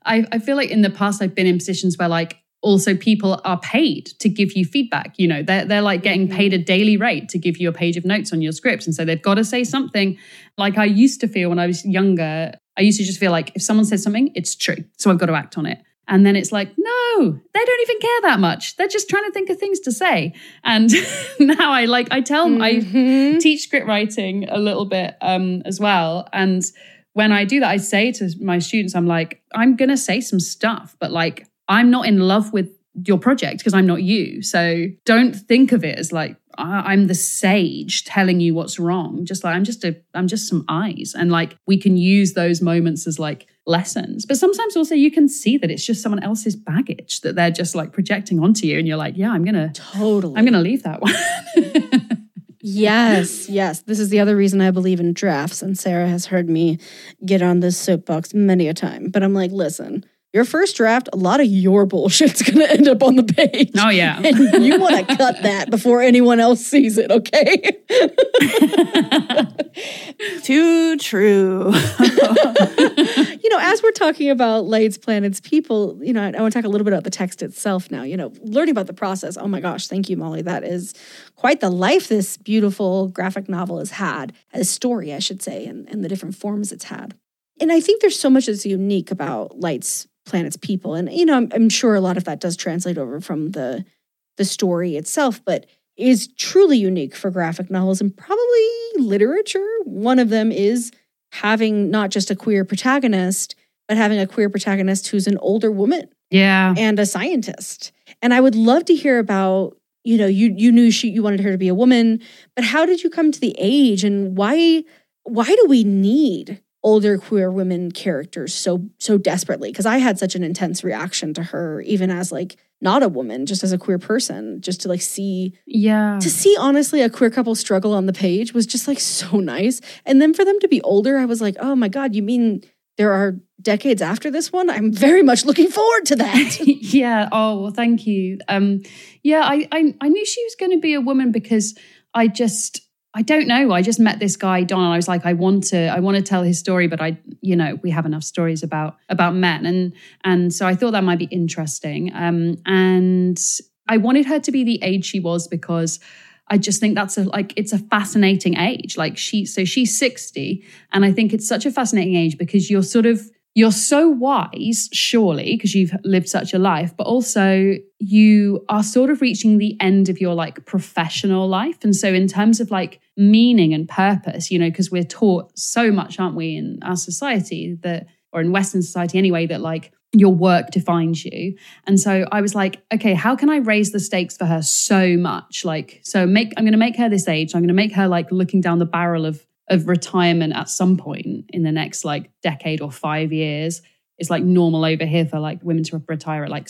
I feel like in the past I've been in positions where like also people are paid to give you feedback. They're like getting paid a daily rate to give you a page of notes on your script. And so they've got to say something. Like I used to feel when I was younger, I used to just feel like if someone says something, it's true. So I've got to act on it. And then it's like, no, they don't even care that much. They're just trying to think of things to say. And now I teach script writing a little bit as well. And when I do that, I say to my students, I'm like, I'm going to say some stuff, but like, I'm not in love with your project because I'm not you. So don't think of it as like, I'm the sage telling you what's wrong. Just like, I'm just some eyes. And like, we can use those moments as like lessons. But sometimes also you can see that it's just someone else's baggage that they're just like projecting onto you. And you're like, yeah, I'm going to leave that one. Yes. This is the other reason I believe in drafts. And Sarah has heard me get on this soapbox many a time. But I'm like, listen, your first draft, a lot of your bullshit's going to end up on the page. Oh, yeah. And you want to cut that before anyone else sees it, okay? Too true. As we're talking about lights, planets, people, I want to talk a little bit about the text itself now. Learning about the process. Oh my gosh, thank you, Molly. That is quite the life this beautiful graphic novel has had, a story, I should say, and the different forms it's had. And I think there's so much that's unique about lights, planets, people. And, I'm sure a lot of that does translate over from the story itself, but is truly unique for graphic novels and probably literature. One of them is having not just a queer protagonist, but having a queer protagonist who's an older woman. Yeah. And a scientist. And I would love to hear about, you knew you wanted her to be a woman, but how did you come to the age, and why do we need older queer women characters so desperately? Because I had such an intense reaction to her, even as not a woman, just as a queer person, just to see honestly a queer couple struggle on the page was just so nice. And then for them to be older, I was like, oh my God, you mean there are decades after this one? I'm very much looking forward to that. Yeah. Oh, well, thank you. I knew she was going to be a woman because I don't know. I just met this guy, Don, and I was like, I want to tell his story, but we have enough stories about men. And so I thought that might be interesting. And I wanted her to be the age she was because I just think that's it's a fascinating age. She's 60, and I think it's such a fascinating age because you're so wise, surely, because you've lived such a life, but also you are sort of reaching the end of your professional life. And so in terms of meaning and purpose, because we're taught so much, aren't we, in our society or in Western society anyway, that your work defines you. And so I was like, okay, how can I raise the stakes for her so much? I'm going to make her this age. I'm going to make her looking down the barrel of retirement at some point in the next decade or 5 years. It's normal over here for women to retire at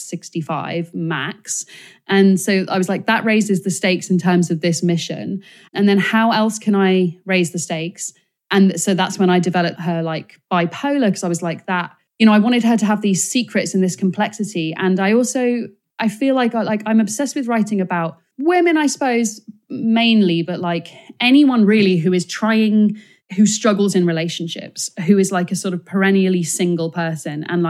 65 max. And so I was like, that raises the stakes in terms of this mission. And then how else can I raise the stakes? And so that's when I developed her bipolar, because I was like that, I wanted her to have these secrets and this complexity. And I feel like I'm obsessed with writing about women, I suppose, mainly, but anyone really who struggles in relationships, who is a sort of perennially single person. And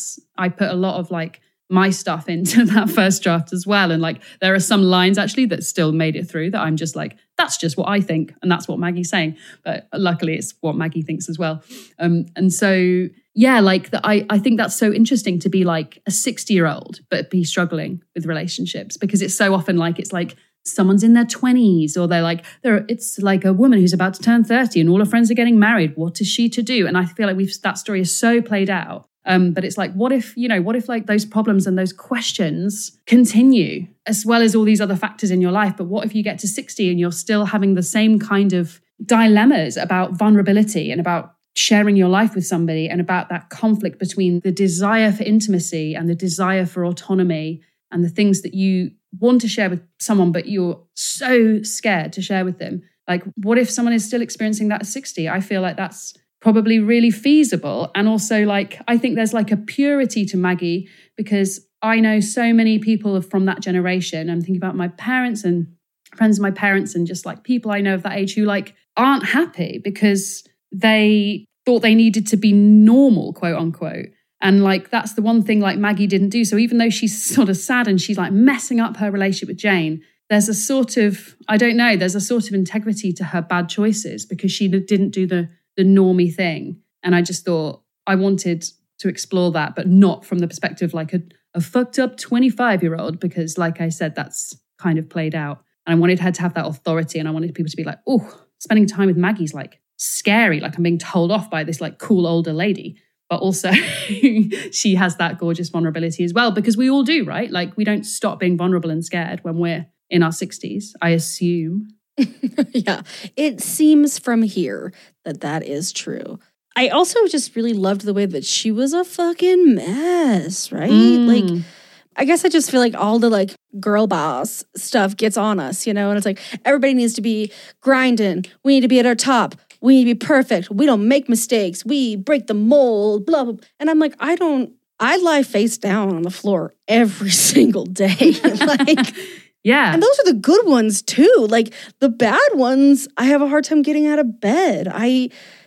I put a lot of my stuff into that first draft as well. And there are some lines actually that still made it through that I'm just that's just what I think. And that's what Maggie's saying. But luckily it's what Maggie thinks as well. And so, yeah, I think that's so interesting to be a 60-year-old, but be struggling with relationships, because it's so often it's someone's in their 20s, or it's a woman who's about to turn 30 and all her friends are getting married. What is she to do? And I feel that story is so played out. But it's what if those problems and those questions continue, as well as all these other factors in your life? But what if you get to 60 and you're still having the same kind of dilemmas about vulnerability and about sharing your life with somebody, and about that conflict between the desire for intimacy and the desire for autonomy, and the things that you want to share with someone, but you're so scared to share with them? What if someone is still experiencing that at 60? I feel that's probably really feasible. And also I think there's a purity to Maggie, because I know so many people from that generation. I'm thinking about my parents and friends of my parents, and just people I know of that age who aren't happy because they thought they needed to be normal, quote unquote. And that's the one thing Maggie didn't do. So even though she's sort of sad and she's messing up her relationship with Jane, there's a sort of, there's a sort of integrity to her bad choices, because she didn't do the normie thing. And I just thought I wanted to explore that, but not from the perspective a fucked up 25-year-old, because I said, that's kind of played out. And I wanted her to have that authority, and I wanted people to be oh, spending time with Maggie's scary, I'm being told off by this cool older lady. But also she has that gorgeous vulnerability as well, because we all do, right? We don't stop being vulnerable and scared when we're in our 60s, I assume. Yeah, it seems from here that is true. I also just really loved the way that she was a fucking mess, right? I guess I just feel like all the like girl boss stuff gets on us, you know, and it's like everybody needs to be grinding. We need to be at our top. We need to be perfect. We don't make mistakes. We break the mold, blah, blah. And I'm like, I lie face down on the floor every single day. Like, yeah. And those are the good ones too. Like the bad ones, I have a hard time getting out of bed. I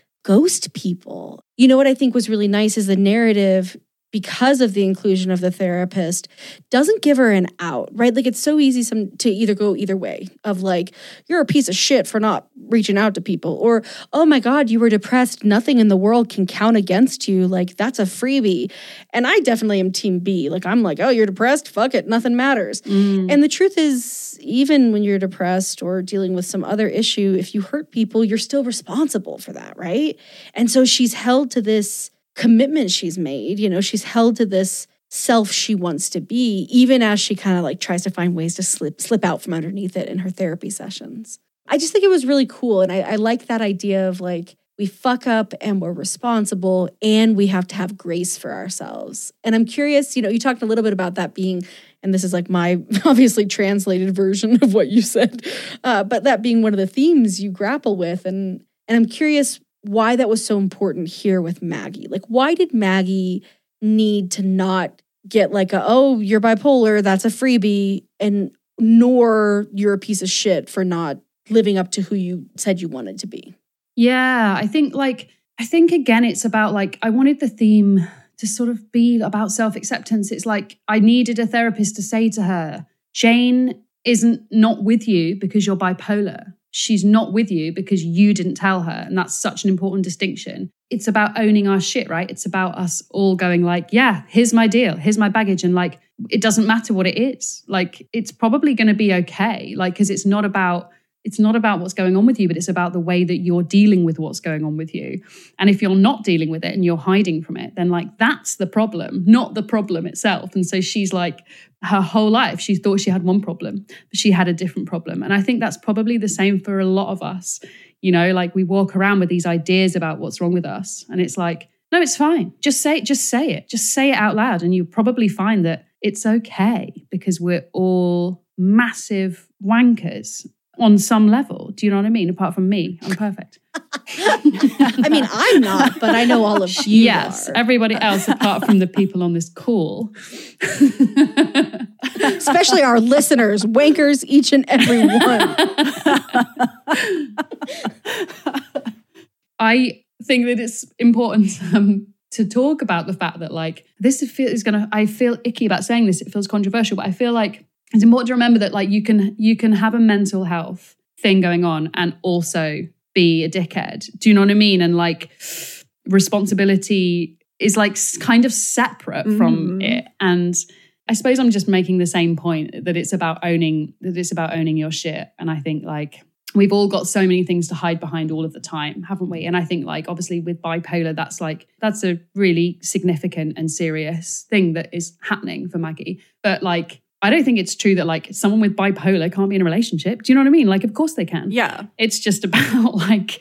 ghost people. You know what I think was really nice is the narrative, because of the inclusion of the therapist, doesn't give her an out, right? Like it's so easy to either go either way of like, you're a piece of shit for not reaching out to people, or, oh my God, you were depressed. Nothing in the world can count against you. Like that's a freebie. And I definitely am team B. Like I'm like, oh, you're depressed? Fuck it. Nothing matters. And the truth is, even when you're depressed or dealing with some other issue, if you hurt people, you're still responsible for that, right? And so she's held to this commitment she's made, you know, she's held to this self she wants to be, even as she kind of like tries to find ways to slip out from underneath it in her therapy sessions. I just think it was really cool. And I like that idea of like, we fuck up and we're responsible and we have to have grace for ourselves. And I'm curious, you know, you talked a little bit about that being, and this is like my obviously translated version of what you said, but that being one of the themes you grapple with. And I'm curious why that was so important here with Maggie. Like, why did Maggie need to not get like oh, you're bipolar, that's a freebie, and nor you're a piece of shit for not living up to who you said you wanted to be? Yeah, I think again, it's about like, I wanted the theme to sort of be about self-acceptance. It's like, I needed a therapist to say to her, Jane isn't not with you because you're bipolar. She's not with you because you didn't tell her. And that's such an important distinction. It's about owning our shit, right? It's about us all going like, yeah, here's my deal. Here's my baggage. And like, it doesn't matter what it is. Like, it's probably going to be okay. Like, because it's not about what's going on with you, but it's about the way that you're dealing with what's going on with you. And if you're not dealing with it and you're hiding from it, then like, that's the problem, not the problem itself. And so she's like, her whole life, she thought she had one problem, but she had a different problem. And I think that's probably the same for a lot of us. You know, like we walk around with these ideas about what's wrong with us. And it's like, no, it's fine. Just say it out loud. And you'll probably find that it's okay, because we're all massive wankers on some level. Do you know what I mean? Apart from me, I'm perfect. I mean, I'm not, but I know all of you yes, are. Everybody else apart from the people on this call. Especially our listeners, wankers, each and every one. I think that it's important to talk about the fact that like, I feel icky about saying this, it feels controversial, but I feel like it's important to remember that like you can have a mental health thing going on and also be a dickhead. Do you know what I mean? And like responsibility is like kind of separate from it. And I suppose I'm just making the same point that it's about owning your shit. And I think like we've all got so many things to hide behind all of the time, haven't we? And I think like obviously with bipolar, that's a really significant and serious thing that is happening for Maggie. But like, I don't think it's true that like someone with bipolar can't be in a relationship. Do you know what I mean? Like, of course they can. Yeah. It's just about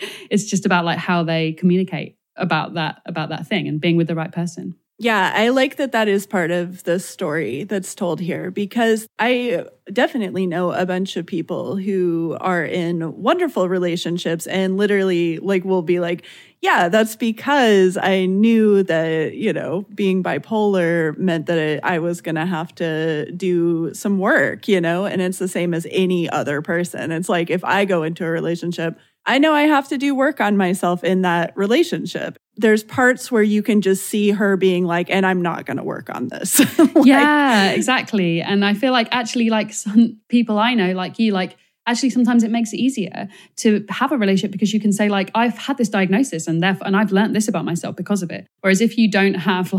like how they communicate about that thing and being with the right person. Yeah, I like that is part of the story that's told here, because I definitely know a bunch of people who are in wonderful relationships and literally like will be like, yeah, that's because I knew that, you know, being bipolar meant that I was going to have to do some work, you know, and it's the same as any other person. It's like if I go into a relationship, I know I have to do work on myself in that relationship. There's parts where you can just see her being like, and I'm not going to work on this. Yeah, exactly. And I feel like actually like some people I know, like you, like actually sometimes it makes it easier to have a relationship because you can say like, I've had this diagnosis and I've learned this about myself because of it. Whereas if you don't have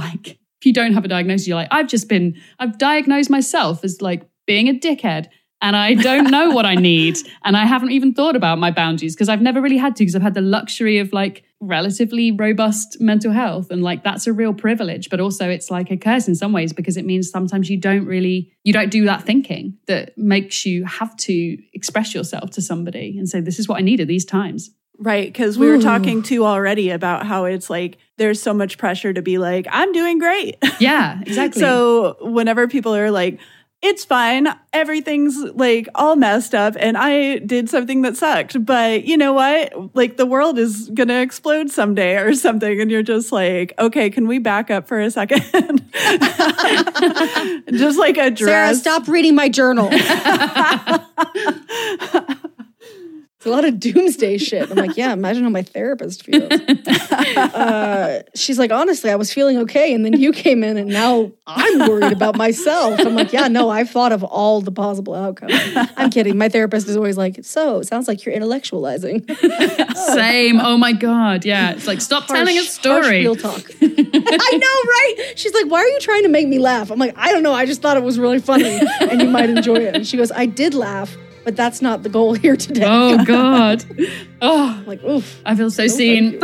a diagnosis, you're like, I've diagnosed myself as like being a dickhead. And I don't know what I need. And I haven't even thought about my boundaries because I've never really had to, because I've had the luxury of like relatively robust mental health. And like, that's a real privilege, but also it's like a curse in some ways, because it means sometimes you don't do that thinking that makes you have to express yourself to somebody and say, this is what I need at these times. Right, because we were talking too already about how it's like there's so much pressure to be like, I'm doing great. Yeah, exactly. So whenever people are like, it's fine, everything's like all messed up and I did something that sucked, but you know what? Like the world is going to explode someday or something. And you're just like, okay, can we back up for a second? Just like address. Sarah, stop reading my journal. It's a lot of doomsday shit. I'm like, yeah, imagine how my therapist feels. She's like, honestly, I was feeling okay. And then you came in and now I'm worried about myself. I'm like, yeah, no, I've thought of all the possible outcomes. I'm kidding. My therapist is always like, so it sounds like you're intellectualizing. Same. Oh my God. Yeah. It's like, stop telling a story. Real talk. I know, right? She's like, why are you trying to make me laugh? I'm like, I don't know. I just thought it was really funny and you might enjoy it. And she goes, I did laugh. But that's not the goal here today. Oh, God. Oh, I'm like, oof. I feel so seen.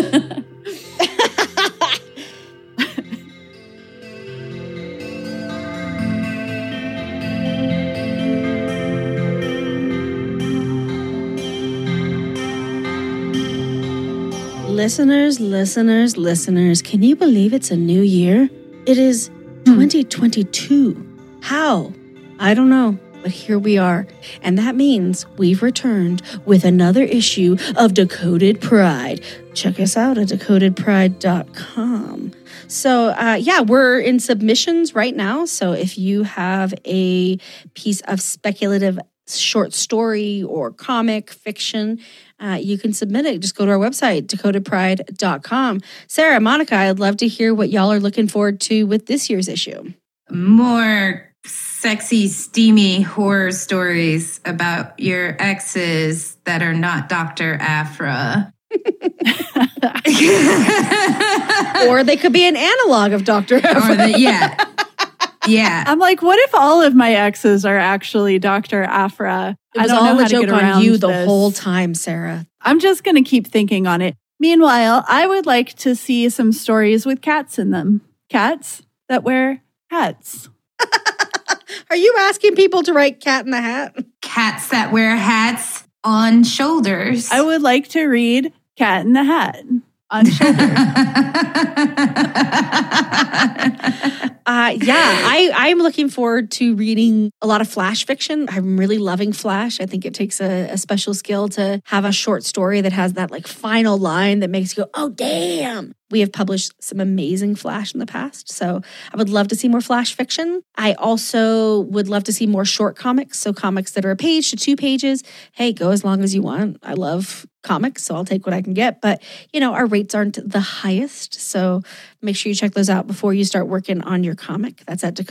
Listeners, can you believe it's a new year? It is 2022. How? I don't know. But here we are, and that means we've returned with another issue of Decoded Pride. Check us out at decodedpride.com. So, we're in submissions right now. So if you have a piece of speculative short story or comic fiction, you can submit it. Just go to our website, decodedpride.com. Sarah, Monica, I'd love to hear what y'all are looking forward to with this year's issue. More sexy, steamy horror stories about your exes that are not Dr. Aphra. Or they could be an analog of Dr. Aphra. Yeah. I'm like, what if all of my exes are actually Dr. Aphra? It was all a joke on you the whole time, Sarah. I'm just going to keep thinking on it. Meanwhile, I would like to see some stories with cats in them. Cats that wear hats. Are you asking people to write Cat in the Hat? Cats that wear hats on shoulders. I would like to read Cat in the Hat on shoulders. I'm looking forward to reading a lot of Flash fiction. I'm really loving Flash. I think it takes a special skill to have a short story that has that like final line that makes you go, oh, damn. We have published some amazing Flash in the past, so I would love to see more Flash fiction. I also would love to see more short comics, so comics that are a page to 2 pages. Hey, go as long as you want. I love comics, so I'll take what I can get. But, our rates aren't the highest, so make sure you check those out before you start working on your comic. That's at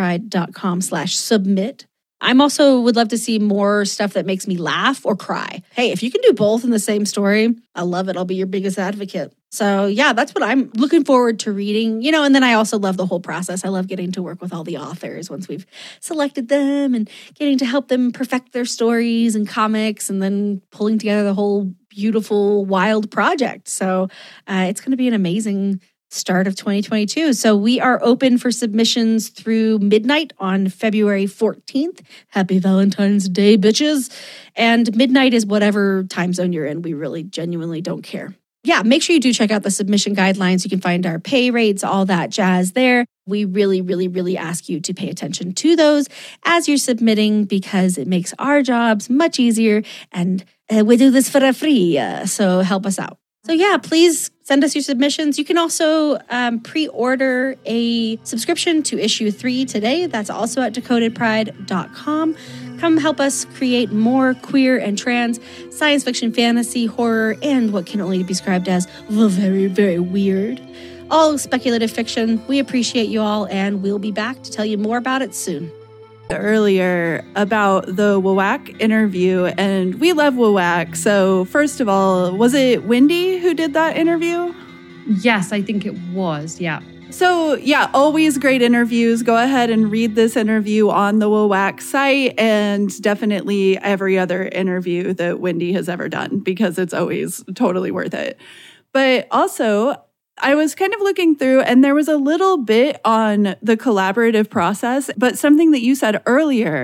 decodedpride.com/submit. I'm also would love to see more stuff that makes me laugh or cry. Hey, if you can do both in the same story, I love it. I'll be your biggest advocate. So yeah, that's what I'm looking forward to reading, and then I also love the whole process. I love getting to work with all the authors once we've selected them and getting to help them perfect their stories and comics and then pulling together the whole beautiful, wild project. So it's going to be an amazing start of 2022. So we are open for submissions through midnight on February 14th. Happy Valentine's Day, bitches. And midnight is whatever time zone you're in. We really genuinely don't care. Yeah, make sure you do check out the submission guidelines. You can find our pay rates, all that jazz there. We really, really, really ask you to pay attention to those as you're submitting because it makes our jobs much easier and we do this for free. So help us out. So yeah, please send us your submissions. You can also pre-order a subscription to issue 3 today. That's also at decodedpride.com. Come help us create more queer and trans science fiction, fantasy, horror, and what can only be described as the very, very weird. All speculative fiction. We appreciate you all, and we'll be back to tell you more about it soon. Earlier about the WWAC interview, and we love WWAC. So first of all, was it Wendy who did that interview? Yes, I think it was. Yeah. So yeah, always great interviews. Go ahead and read this interview on the WWAC site and definitely every other interview that Wendy has ever done because it's always totally worth it. But also, I was kind of looking through and there was a little bit on the collaborative process, but something that you said earlier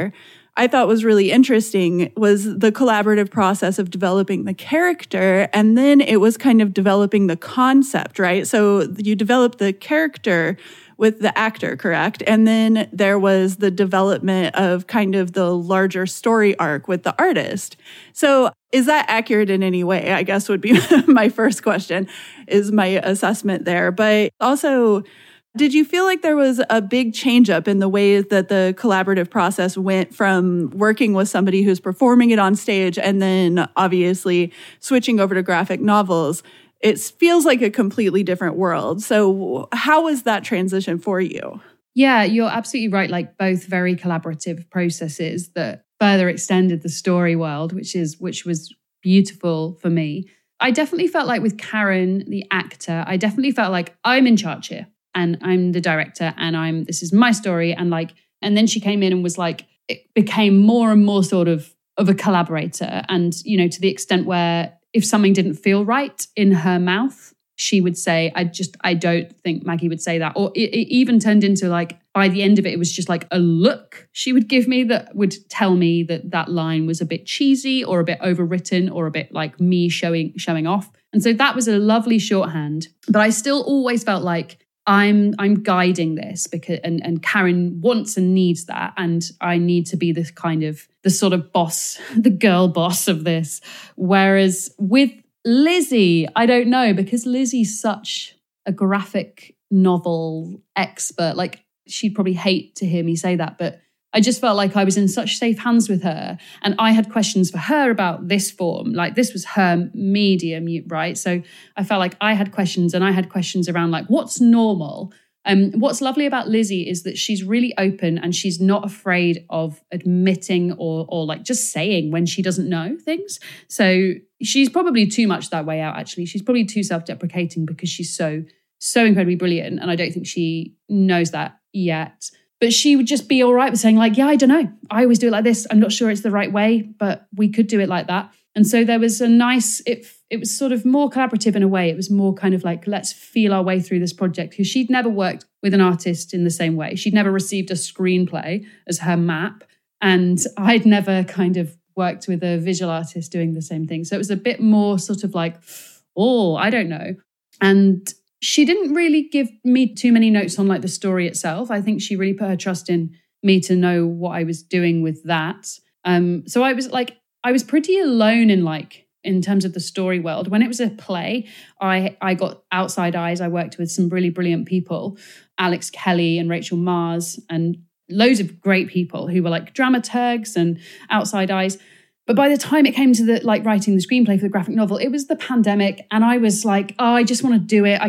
I thought was really interesting was the collaborative process of developing the character. And then it was kind of developing the concept, right? So you develop the character with the actor, correct? And then there was the development of kind of the larger story arc with the artist. So is that accurate in any way? I guess would be my first question, is my assessment there. But also, did you feel like there was a big change up in the ways that the collaborative process went from working with somebody who's performing it on stage and then obviously switching over to graphic novels? It feels like a completely different world. So how was that transition for you? Yeah, you're absolutely right. Like both very collaborative processes that further extended the story world, which was beautiful for me. I definitely felt like with Karen, the actor, I definitely felt like I'm in charge here and I'm the director and this is my story. And then she came in and was like, it became more and more sort of a collaborator. And, to the extent where if something didn't feel right in her mouth, she would say, I don't think Maggie would say that. Or it even turned into like, by the end of it, it was just like a look she would give me that would tell me that line was a bit cheesy or a bit overwritten or a bit like me showing off. And so that was a lovely shorthand. But I still always felt like I'm guiding this because and Karen wants and needs that. And I need to be this kind of the sort of boss, the girl boss of this. Whereas with Lizzie, I don't know, because Lizzie's such a graphic novel expert. Like, she'd probably hate to hear me say that, but I just felt like I was in such safe hands with her. And I had questions for her about this form. Like, this was her medium, right? So I felt like I had questions, and I had questions around like, what's normal? What's lovely about Lizzie is that she's really open and she's not afraid of admitting or like just saying when she doesn't know things. So she's probably too much that way out, actually. She's probably too self-deprecating because she's so incredibly brilliant. And I don't think she knows that yet. But she would just be all right with saying like, yeah, I don't know. I always do it like this. I'm not sure it's the right way, but we could do it like that. And so there was a nice, it was sort of more collaborative in a way. It was more kind of like, let's feel our way through this project, because she'd never worked with an artist in the same way. She'd never received a screenplay as her map. And I'd never kind of worked with a visual artist doing the same thing. So it was a bit more sort of like, oh, I don't know. And she didn't really give me too many notes on like the story itself. I think she really put her trust in me to know what I was doing with that. So I was pretty alone in terms of the story world. When it was a play, I got outside eyes. I worked with some really brilliant people, Alex Kelly and Rachel Mars, and loads of great people who were like dramaturgs and outside eyes. But by the time it came to the like writing the screenplay for the graphic novel, it was the pandemic, and I was like, oh, I just want to do it. I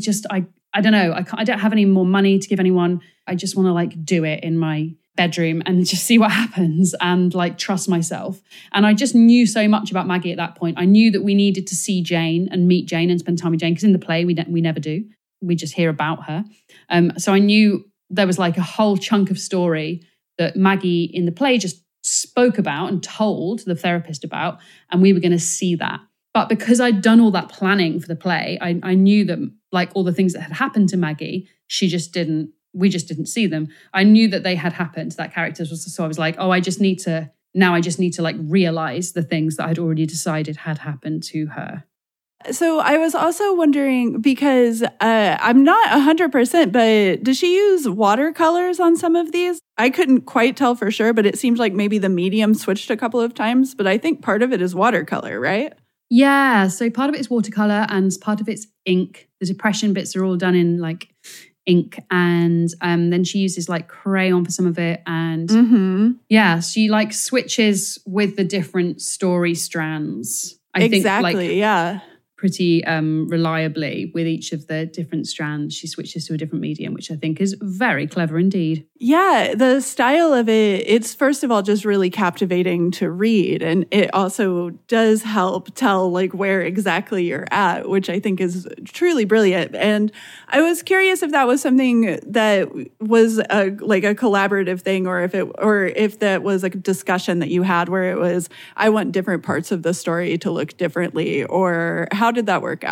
don't know. I don't have any more money to give anyone. I just want to like do it in my bedroom and just see what happens and like trust myself. And I just knew so much about Maggie at that point. I knew that we needed to see Jane and meet Jane and spend time with Jane, because in the play we never do. We just hear about her. So I knew there was like a whole chunk of story that Maggie in the play just spoke about and told the therapist about, and we were going to see that. But because I'd done all that planning for the play, I knew that like all the things that had happened to Maggie, we just didn't see them. I knew that they had happened, that character. So I was like, oh, I just need to like realize the things that I'd already decided had happened to her. So I was also wondering, because I'm not 100%, but does she use watercolors on some of these? I couldn't quite tell for sure, but it seems like maybe the medium switched a couple of times, but I think part of it is watercolor, right? Yeah, so part of it is watercolor and part of it's ink. The depression bits are all done in like ink, and then she uses like crayon for some of it. And yeah, she like switches with the different story strands. I think pretty reliably with each of the different strands. She switches to a different medium, which I think is very clever indeed. Yeah, the style of it's first of all just really captivating to read, and it also does help tell like where exactly you're at, which I think is truly brilliant. And I was curious if that was something that was a collaborative thing, or if that was a discussion that you had where it was, I want different parts of the story to look differently, or how did that work out?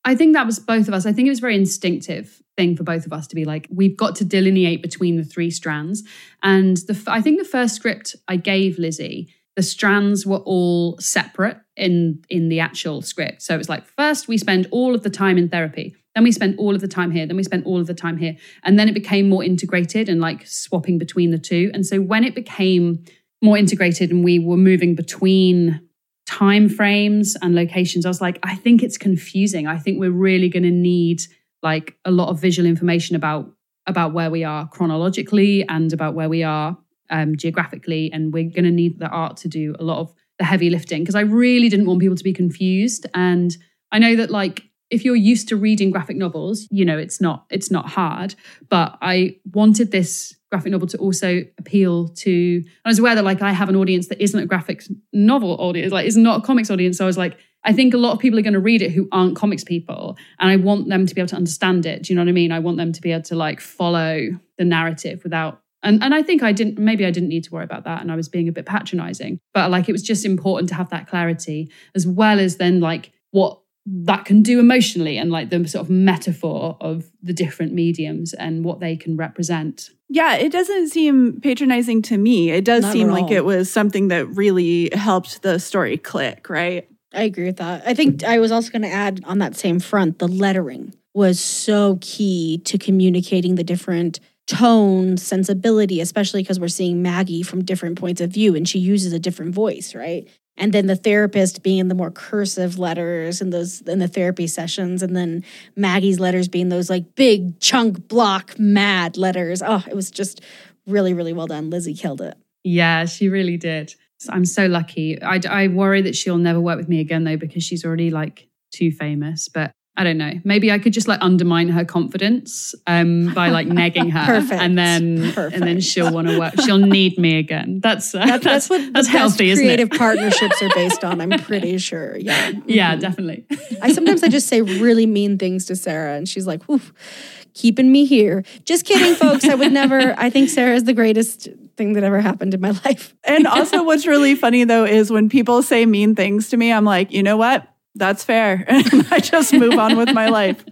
I think that was both of us. I think it was a very instinctive thing for both of us to be like, we've got to delineate between the three strands. And I think the first script I gave Lizzie, the strands were all separate in the actual script. So it was like, first we spend all of the time in therapy, then we spend all of the time here, then we spend all of the time here. And then it became more integrated and like swapping between the two. And so when it became more integrated and we were moving between time frames and locations, I was like, I think it's confusing. I think we're really going to need like a lot of visual information about where we are chronologically and about where we are geographically. And we're going to need the art to do a lot of the heavy lifting, because I really didn't want people to be confused. And I know that like, if you're used to reading graphic novels, you know, it's not hard, but I wanted this graphic novel to also appeal to, I was aware that like I have an audience that isn't a graphic novel audience, like is not a comics audience. So I was like, I think a lot of people are going to read it who aren't comics people, and I want them to be able to understand it. Do you know what I mean? I want them to be able to like follow the narrative without, and I think I didn't need to worry about that, and I was being a bit patronizing, but like it was just important to have that clarity, as well as then like what that can do emotionally and like the sort of metaphor of the different mediums and what they can represent. Yeah, it doesn't seem patronizing to me. It does Not seem at like all. it was something that really helped the story click, right? I agree with that. I think I was also going to add on that same front, the lettering was so key to communicating the different tone, sensibility, especially because we're seeing Maggie from different points of view and she uses a different voice, right? And then the therapist being the more cursive letters in the therapy sessions, and then Maggie's letters being those like big chunk block mad letters. Oh, it was just really, really well done. Lizzie killed it. Yeah, she really did. I'm so lucky. I worry that she'll never work with me again though, because she's already like too famous, but I don't know. Maybe I could just like undermine her confidence by like negging her. Perfect. And then she'll want to work. She'll need me again. That's That's what the that's healthy, best isn't creative it? partnerships are based on. I'm pretty sure. Yeah. Yeah, definitely. I just say really mean things to Sarah, and she's like, "Oof, keeping me here." Just kidding, folks. I would never. I think Sarah is the greatest thing that ever happened in my life. And also what's really funny though is when people say mean things to me, I'm like, you know what? That's fair. And I just move on with my life.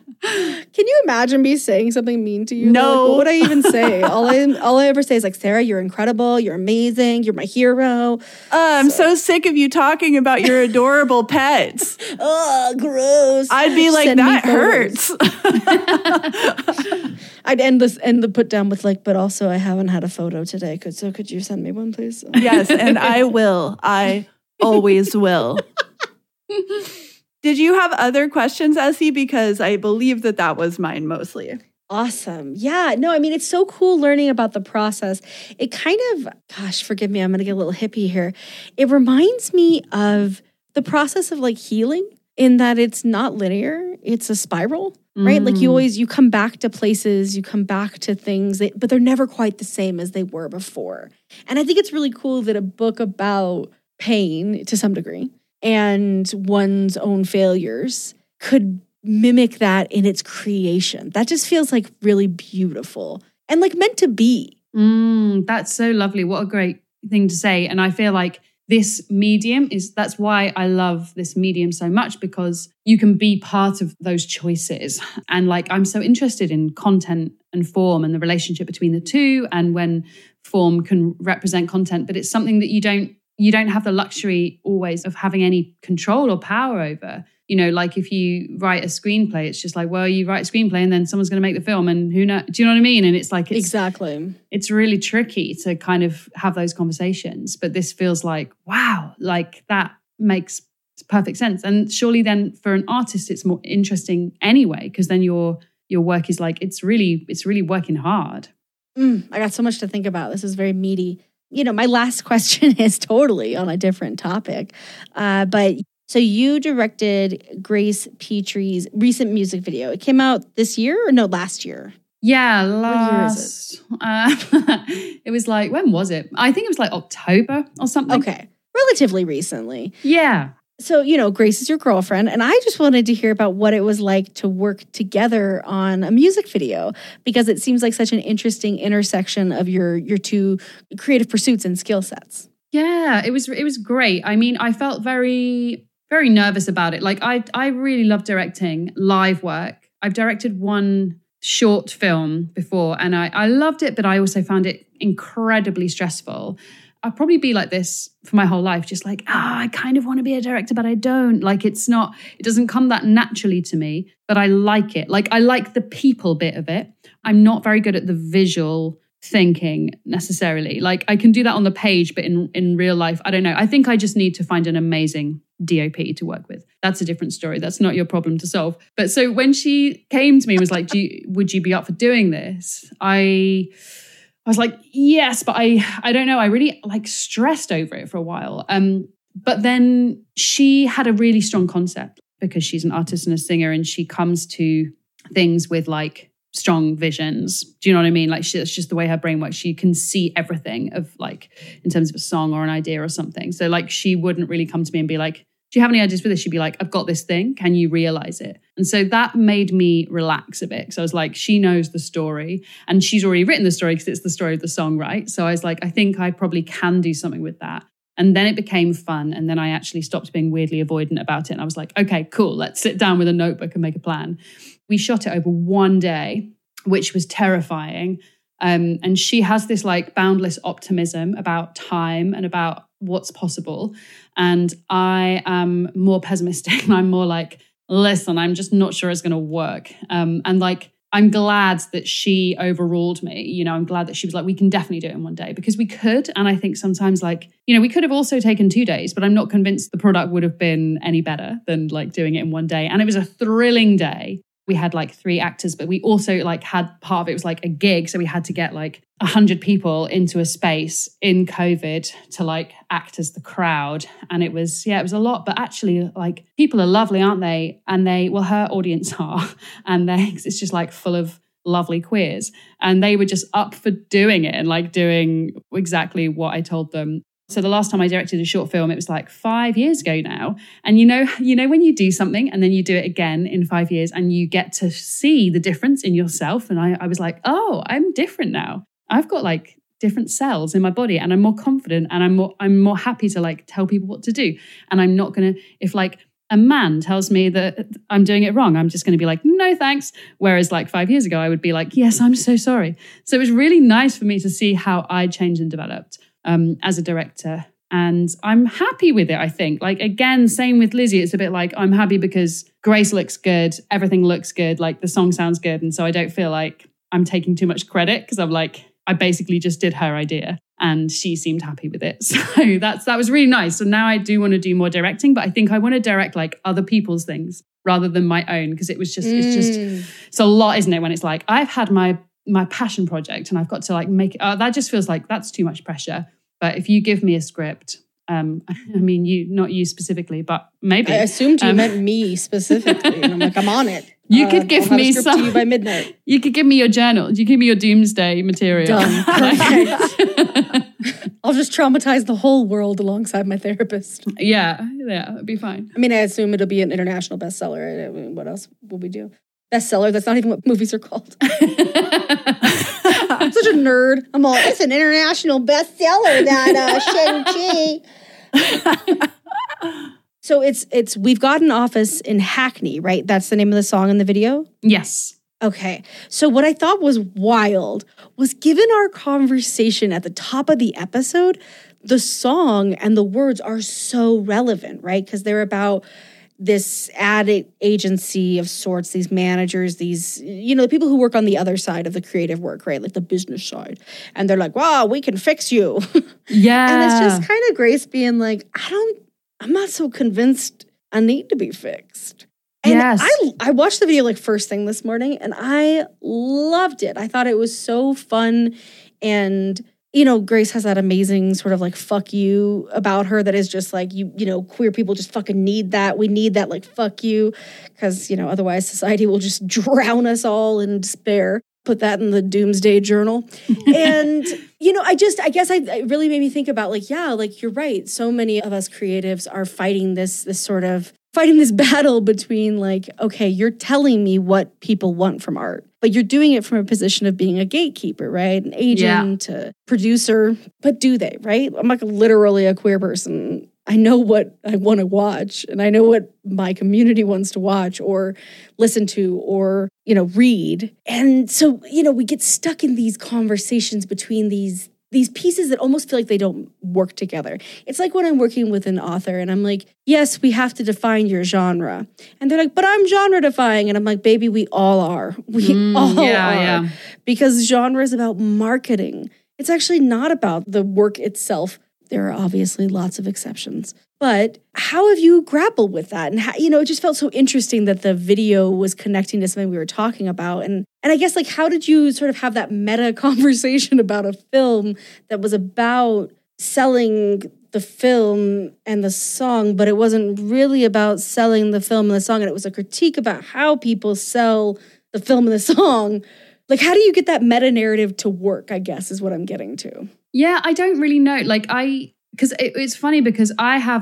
Can you imagine me saying something mean to you? No. Like, what would I even say? all I ever say is like, Sarah, you're incredible. You're amazing. You're my hero. I'm so sick of you talking about your adorable pets. Oh, gross. I'd be like, Send me that photos." hurts. I'd end the put down with like, but also I haven't had a photo today. Could you send me one, please? Yes, and I will. I always will. Did you have other questions, Essie? Because I believe that was mine mostly. Awesome. Yeah. No, I mean, it's so cool learning about the process. It kind of, gosh, forgive me, I'm going to get a little hippie here. It reminds me of the process of like healing, in that it's not linear. It's a spiral, right? Like you come back to places, you come back to things, but they're never quite the same as they were before. And I think it's really cool that a book about pain, to some degree, and one's own failures could mimic that in its creation. That just feels like really beautiful and like meant to be. That's so lovely. What a great thing to say. And I feel like this medium that's why I love this medium so much, because you can be part of those choices. And like, I'm so interested in content and form and the relationship between the two, and when form can represent content, but it's something that you don't have the luxury always of having any control or power over. You know, like if you write a screenplay, it's just like, well, you write a screenplay and then someone's going to make the film, and who knows? Do you know what I mean? And it's like, Exactly. It's really tricky to kind of have those conversations. But this feels like, wow, like that makes perfect sense. And surely then for an artist, it's more interesting anyway, because then your work is like, it's really working hard. I got so much to think about. This is very meaty. You know, my last question is totally on a different topic. But so you directed Grace Petrie's recent music video. It came out this year or no, last year? Yeah, What year is it was like, when was it? I think it was like October or something. Okay. Relatively recently. Yeah. So, you know, Grace is your girlfriend, and I just wanted to hear about what it was like to work together on a music video, because it seems like such an interesting intersection of your two creative pursuits and skill sets. Yeah, it was great. I mean, I felt very very nervous about it. Like I really love directing live work. I've directed one short film before and I loved it, but I also found it incredibly stressful. I'll probably be like this for my whole life, just like, I kind of want to be a director, but I don't. Like it doesn't come that naturally to me, but I like it. Like I like the people bit of it. I'm not very good at the visual thinking necessarily. Like I can do that on the page, but in real life, I don't know. I think I just need to find an amazing DOP to work with. That's a different story. That's not your problem to solve. But so when she came to me and was like, would you be up for doing this? I was like, yes, but I don't know. I really like stressed over it for a while. But then she had a really strong concept because she's an artist and a singer and she comes to things with like strong visions. Do you know what I mean? Like it's just the way her brain works. She can see everything of like in terms of a song or an idea or something. So like she wouldn't really come to me and be like, do you have any ideas for this? She'd be like, I've got this thing. Can you realize it? And so that made me relax a bit. So I was like, she knows the story and she's already written the story because it's the story of the song, right? So I was like, I think I probably can do something with that. And then it became fun. And then I actually stopped being weirdly avoidant about it. And I was like, okay, cool. Let's sit down with a notebook and make a plan. We shot it over one day, which was terrifying. And she has this like boundless optimism about time and about what's possible. And I am more pessimistic. And I'm more like, listen, I'm just not sure it's going to work. And like, I'm glad that she overruled me. You know, I'm glad that she was like, we can definitely do it in one day because we could. And I think sometimes like, you know, we could have also taken 2 days, but I'm not convinced the product would have been any better than like doing it in one day. And it was a thrilling day. We had like 3 actors, but we also like had part of it was like a gig. So we had to get like 100 people into a space in COVID to like act as the crowd. And it was a lot, but actually like people are lovely, aren't they? And her audience are, and it's just like full of lovely queers. And they were just up for doing it and like doing exactly what I told them. So the last time I directed a short film, it was like 5 years ago now. And you know when you do something and then you do it again in 5 years and you get to see the difference in yourself. And I was like, oh, I'm different now. I've got like different cells in my body and I'm more confident and I'm more happy to like tell people what to do. And I'm not going to, if like a man tells me that I'm doing it wrong, I'm just going to be like, no, thanks. Whereas like 5 years ago, I would be like, yes, I'm so sorry. So it was really nice for me to see how I changed and developed as a director. And I'm happy with it, I think. Like, again, same with Lizzie. It's a bit like, I'm happy because Grace looks good. Everything looks good. Like the song sounds good. And so I don't feel like I'm taking too much credit because I'm like, I basically just did her idea and she seemed happy with it. So that was really nice. So now I do want to do more directing, but I think I want to direct like other people's things rather than my own because it's a lot, isn't it? When it's like, I've had my passion project and I've got to like make it, that just feels like that's too much pressure. But if you give me a script, I mean, not you specifically, but maybe. I assumed you meant me specifically. And I'm like, I'm on it. You could give me some. To you by midnight. You could give me your journal. You give me your doomsday material. Done. Perfect. I'll just traumatize the whole world alongside my therapist. Yeah, it'd be fine. I mean, I assume it'll be an international bestseller. I mean, what else will we do? Bestseller? That's not even what movies are called. I'm such a nerd. I'm all, it's an international bestseller, that Shang-Chi. So it's we've got an office in Hackney, right? That's the name of the song in the video? Yes. Okay. So what I thought was wild was given our conversation at the top of the episode, the song and the words are so relevant, right? Because they're about this ad agency of sorts, these managers, these, the people who work on the other side of the creative work, right? Like the business side. And they're like, wow, we can fix you. Yeah. And it's just kind of Grace being like, I'm not so convinced I need to be fixed. And yes. I watched the video like first thing this morning and I loved it. I thought it was so fun. And Grace has that amazing sort of like fuck you about her that is just like, queer people just fucking need that. We need that like fuck you because, otherwise society will just drown us all in despair. Put that in the doomsday journal. And, I guess it really made me think about like, yeah, like you're right. So many of us creatives are fighting this battle between like, okay, you're telling me what people want from art, but you're doing it from a position of being a gatekeeper, right? An agent, a producer, but do they, right? I'm like literally a queer person I know what I want to watch, and I know what my community wants to watch or listen to or, read. And so, we get stuck in these conversations between these pieces that almost feel like they don't work together. It's like when I'm working with an author and I'm like, yes, we have to define your genre. And they're like, but I'm genre defying. And I'm like, baby, we all are. We all are. Yeah. Because genre is about marketing. It's actually not about the work itself. There are obviously lots of exceptions. But how have you grappled with that? And how, it just felt so interesting that the video was connecting to something we were talking about. And I guess, how did you sort of have that meta conversation about a film that was about selling the film and the song, but it wasn't really about selling the film and the song, and it was a critique about how people sell the film and the song? How do you get that meta narrative to work, I guess, is what I'm getting to. Yeah, I don't really know. Because it's funny because I have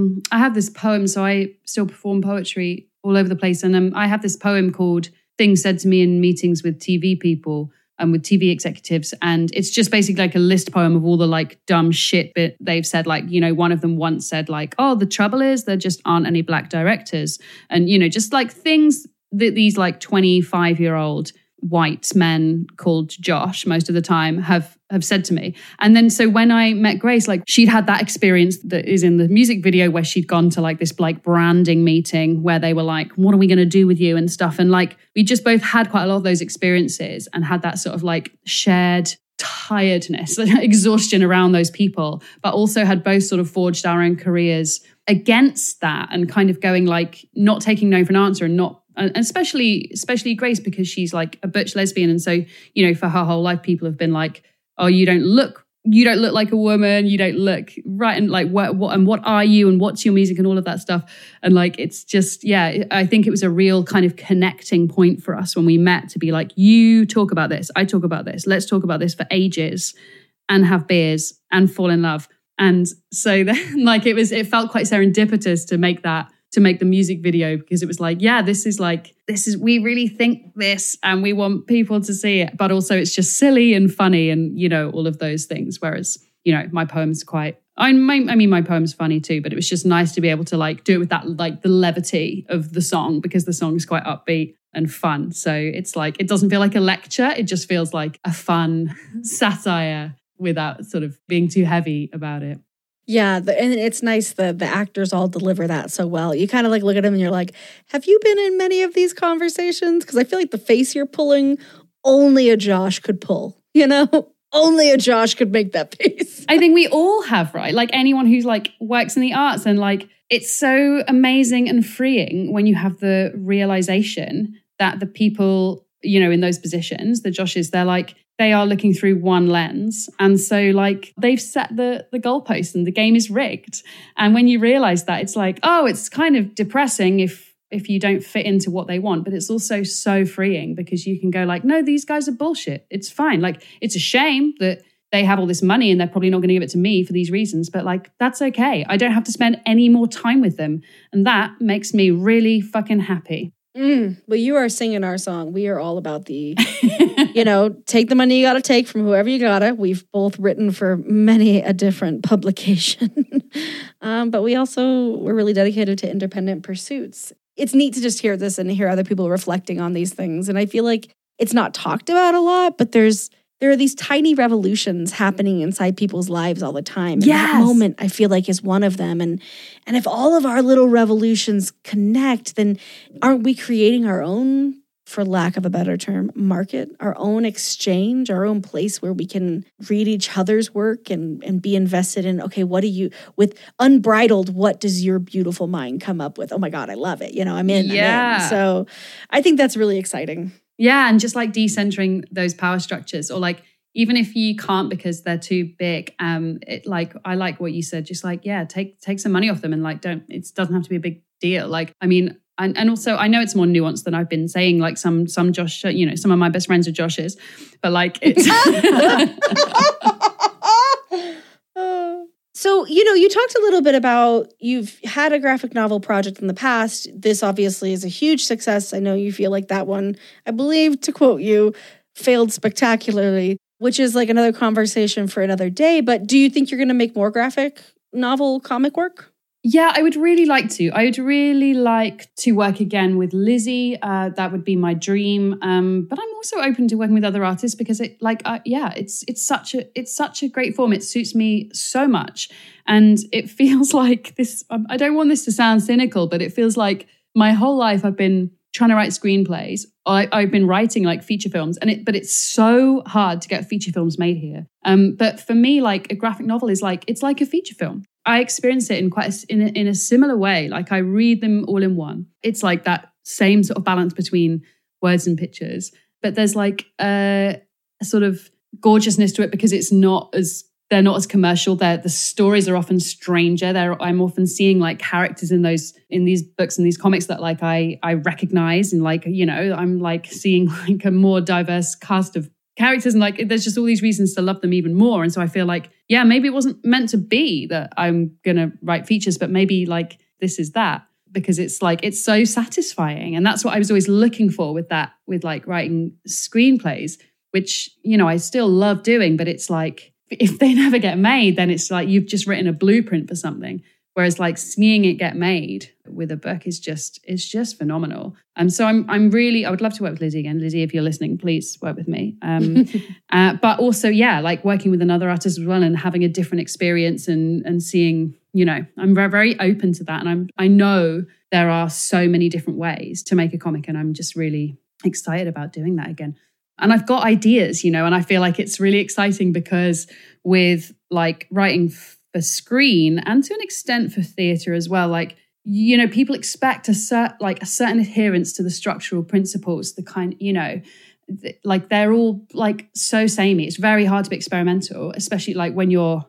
this poem, so I still perform poetry all over the place, and I have this poem called "Things Said to Me in Meetings with TV People" and with TV executives, and it's just basically a list poem of all the dumb shit that they've said. One of them once said "Oh, the trouble is there just aren't any black directors," and just things that these 25-year-old white men called Josh most of the time have said to me. And then so when I met Grace, she'd had that experience that is in the music video where she'd gone to this branding meeting where they were like, what are we going to do with you and stuff. And we just both had quite a lot of those experiences and had that sort of shared tiredness, exhaustion around those people, but also had both sort of forged our own careers against that and kind of going not taking no for an answer and not. And especially Grace, because she's a butch lesbian. And so, for her whole life, people have been like, oh, you don't look like a woman. You don't look right. And what are you? And what's your music and all of that stuff. And it's just, I think it was a real kind of connecting point for us when we met to be you talk about this. I talk about this. Let's talk about this for ages and have beers and fall in love. And so then it felt quite serendipitous to make the music video, because it was this is we really think this and we want people to see it, but also it's just silly and funny and all of those things, whereas my poem's quite my poem's funny too, but it was just nice to be able to do it with that the levity of the song, because the song is quite upbeat and fun. So it's it doesn't feel like a lecture, it just feels like a fun satire without sort of being too heavy about it. Yeah, and it's nice that the actors all deliver that so well. You kind of look at them and you're like, have you been in many of these conversations? Because I feel like the face you're pulling, only a Josh could pull, Only a Josh could make that face. I think we all have, right? Anyone who's works in the arts, and it's so amazing and freeing when you have the realization that the people, in those positions, the Joshes, they are looking through one lens. And so they've set the goalpost and the game is rigged. And when you realize that, it's it's kind of depressing if you don't fit into what they want, but it's also so freeing because you can go no, these guys are bullshit. It's fine. It's a shame that they have all this money and they're probably not going to give it to me for these reasons, but that's okay. I don't have to spend any more time with them. And that makes me really fucking happy. Well, you are singing our song. We are all about the, take the money you got to take from whoever you got to. We've both written for many a different publication. But we're really dedicated to independent pursuits. It's neat to just hear this and hear other people reflecting on these things. And I feel like it's not talked about a lot, but there are these tiny revolutions happening inside people's lives all the time. And that moment, I feel is one of them. And if all of our little revolutions connect, then aren't we creating our own, for lack of a better term, market, our own exchange, our own place where we can read each other's work and be invested in, okay, with unbridled, what does your beautiful mind come up with? Oh my God, I love it. I'm in. So I think that's really exciting. Yeah, and just decentering those power structures, or even if you can't because they're too big, I like what you said, just take some money off them and it doesn't have to be a big deal. And also I know it's more nuanced than I've been saying, some Josh, some of my best friends are Joshes, but it's So, you talked a little bit about you've had a graphic novel project in the past. This obviously is a huge success. I know you feel like that one, I believe, to quote you, failed spectacularly, which is another conversation for another day. But do you think you're going to make more graphic novel comic work? Yeah, I would really like to. I would really like to work again with Lizzie. That would be my dream. But I'm also open to working with other artists because it's such a great form. It suits me so much, and it feels like this. I don't want this to sound cynical, but it feels like my whole life I've been trying to write screenplays. I've been writing like feature films, but it's so hard to get feature films made here. But for me, like a graphic novel is like it's like a feature film. I experience it in a similar way. Like I read them all in one. It's like that same sort of balance between words and pictures. But there's like a sort of gorgeousness to it because they're not as commercial. The stories are often stranger. I'm often seeing like characters in these books and these comics that like I recognize, and like, you know, I'm like seeing like a more diverse cast of characters, and like there's just all these reasons to love them even more. And so I feel like, yeah, maybe it wasn't meant to be that I'm gonna write features, but maybe like this is that, because it's like it's so satisfying. And that's what I was always looking for with like writing screenplays, which, you know, I still love doing, but it's like if they never get made, then it's like you've just written a blueprint for something. Whereas like seeing it get made with a book is just phenomenal. So I would love to work with Lizzie again. Lizzie, if you're listening, please work with me. But also, yeah, like working with another artist as well and having a different experience and seeing, you know, I'm very, very open to that. And I know there are so many different ways to make a comic, and I'm just really excited about doing that again. And I've got ideas, you know, and I feel like it's really exciting because with like writing for screen and to an extent for theatre as well, like, you know, people expect a certain adherence to the structural principles, the kind, you know, like they're all like so samey. It's very hard to be experimental, especially like when you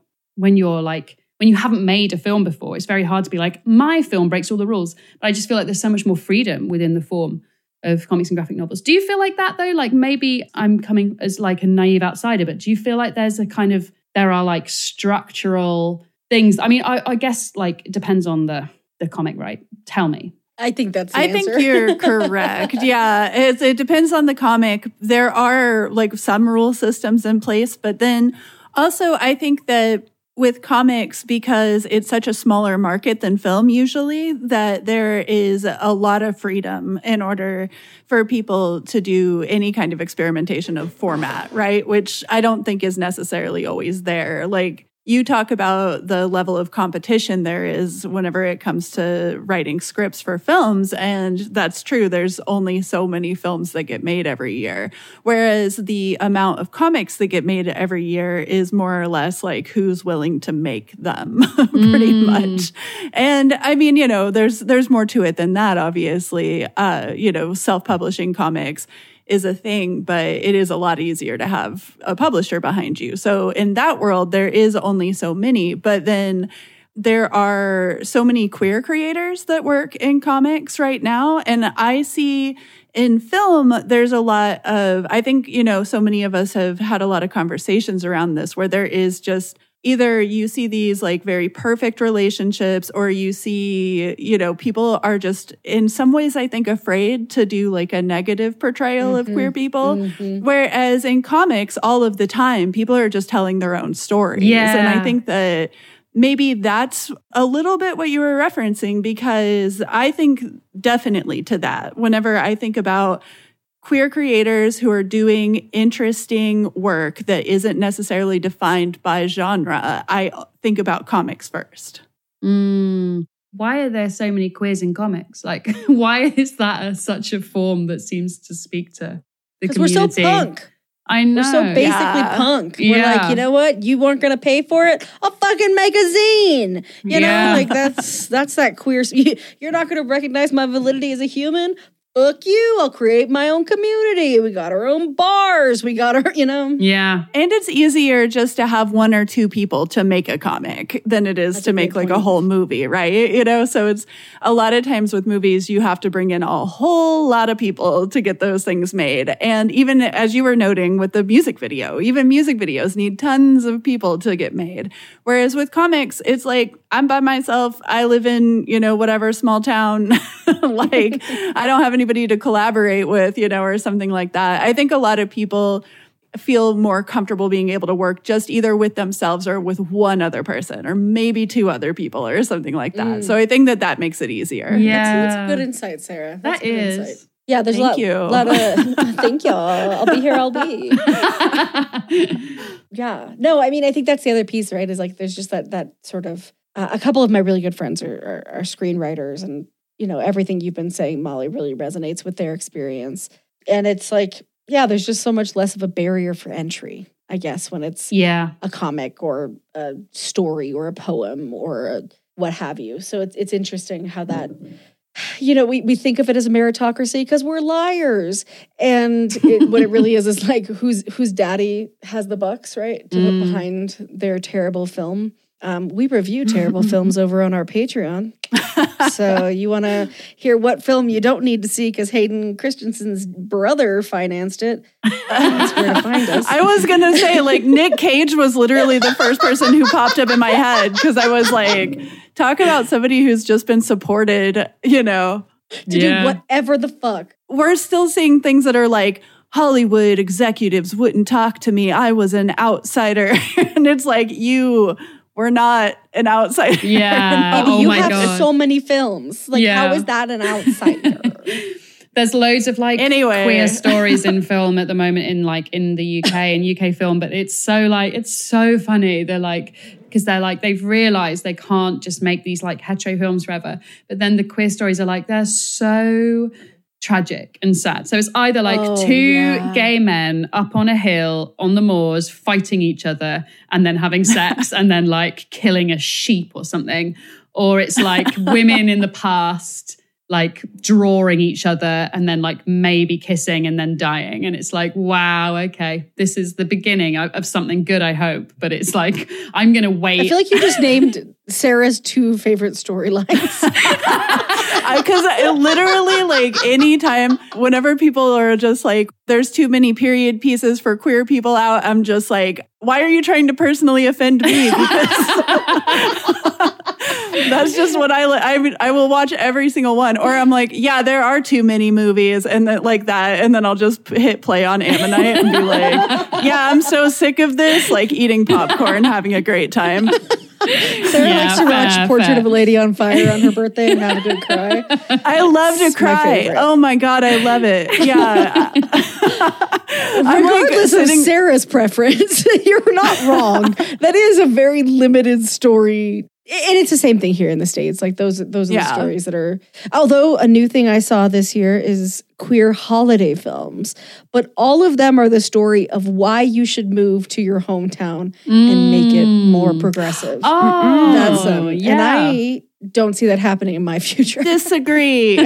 haven't made a film before. It's very hard to be like, my film breaks all the rules. But I just feel like there's so much more freedom within the form of comics and graphic novels. Do you feel like that though? Like maybe I'm coming as like a naive outsider, but do you feel like there are like structural things? I mean, I guess like it depends on the comic, right? Tell me. I think that's the I answer. think you're correct. Yeah, it depends on the comic. There are like some rule systems in place, but then also I think that with comics, because it's such a smaller market than film usually, that there is a lot of freedom in order for people to do any kind of experimentation of format, right? Which I don't think is necessarily always there. Like, you talk about the level of competition there is whenever it comes to writing scripts for films, and that's true. There's only so many films that get made every year, whereas the amount of comics that get made every year is more or less like who's willing to make them, pretty much. And I mean, you know, there's more to it than that, obviously. You know, self-publishing comics is a thing, but it is a lot easier to have a publisher behind you. So in that world, there is only so many, but then there are so many queer creators that work in comics right now. And I see in film, there's a lot of, I think, you know, so many of us have had a lot of conversations around this where there is just either you see these like very perfect relationships, or you see, you know, people are just in some ways, I think, afraid to do like a negative portrayal of queer people. Whereas in comics, all of the time, people are just telling their own stories. Yeah. And I think that maybe that's a little bit what you were referencing, because I think definitely to that. Whenever I think about queer creators who are doing interesting work that isn't necessarily defined by genre, I think about comics first. Why are there so many queers in comics? Like, why is that such a form that seems to speak to the community? We're so punk. I know. We're so basically punk. We're Yeah. like, you know what? You weren't going to pay for it? I'll fucking make a zine. You know, like that's that queer. You're not going to recognize my validity as a human? Fuck you. I'll create my own community. We got our own bars. We got our, you know. Yeah. And it's easier just to have one or two people to make a comic than it is to make like a whole movie, right? You know, so it's a lot of times with movies, you have to bring in a whole lot of people to get those things made. And even as you were noting with the music video, even music videos need tons of people to get made. Whereas with comics, it's like, I'm by myself. I live in, you know, whatever small town. Like, I don't have anybody to collaborate with, you know, or something like that. I think a lot of people feel more comfortable being able to work just either with themselves or with one other person or maybe two other people or something like that. So I think that makes it easier. That's good insight, Sarah. That is. Insight. Yeah, there's Thank a lot of thank y'all. I'll be here, I'll be. Yeah. No, I mean, I think that's the other piece, right? Is like there's just that sort of a couple of my really good friends are screenwriters, and you know, everything you've been saying, Molly, really resonates with their experience. And it's like, yeah, there's just so much less of a barrier for entry, I guess, when it's a comic or a story or a poem or what have you. So it's interesting how that, you know, we think of it as a meritocracy because we're liars. And what it really is like whose daddy has the bucks, right? To put behind their terrible film. We review terrible films over on our Patreon. So you want to hear what film you don't need to see because Hayden Christensen's brother financed it. That's where to find us. I was going to say, like, Nick Cage was literally the first person who popped up in my head because I was like, talk about somebody who's just been supported, you know. To do whatever the fuck. We're still seeing things that are like, Hollywood executives wouldn't talk to me. I was an outsider. And it's like, we're not an outsider. Yeah. Oh you have so many films. Like, how is that an outsider? There's loads of like queer stories in film at the moment in the UK and UK film, but it's so funny. They're like, because they've realized they can't just make these like hetero films forever. But then the queer stories are like, they're so tragic and sad. So it's either like two gay men up on a hill on the moors fighting each other and then having sex and then like killing a sheep or something, or it's like women in the past like drawing each other and then like maybe kissing and then dying. And it's like, wow, okay, this is the beginning of something good, I hope. But it's like, I'm going to wait. I feel like you just named Sarah's two favorite storylines. Because literally, like, anytime, whenever people are just like, there's too many period pieces for queer people out, I'm just like, why are you trying to personally offend me? Because that's just what I will watch every single one. Or I'm like, yeah, there are too many movies and like that. And then I'll just hit play on Ammonite and be like, yeah, I'm so sick of this, like eating popcorn, having a great time. Sarah likes to watch Portrait of a Lady on Fire on her birthday and have a good cry. I love to cry. Oh my God, I love it. Yeah. Regardless of Sarah's preference, you're not wrong. That is a very limited story. And it's the same thing here in the States. Like those are the stories that are, although a new thing I saw this year is queer holiday films, but all of them are the story of why you should move to your hometown and make it more progressive. Oh, that's and I don't see that happening in my future. Disagree.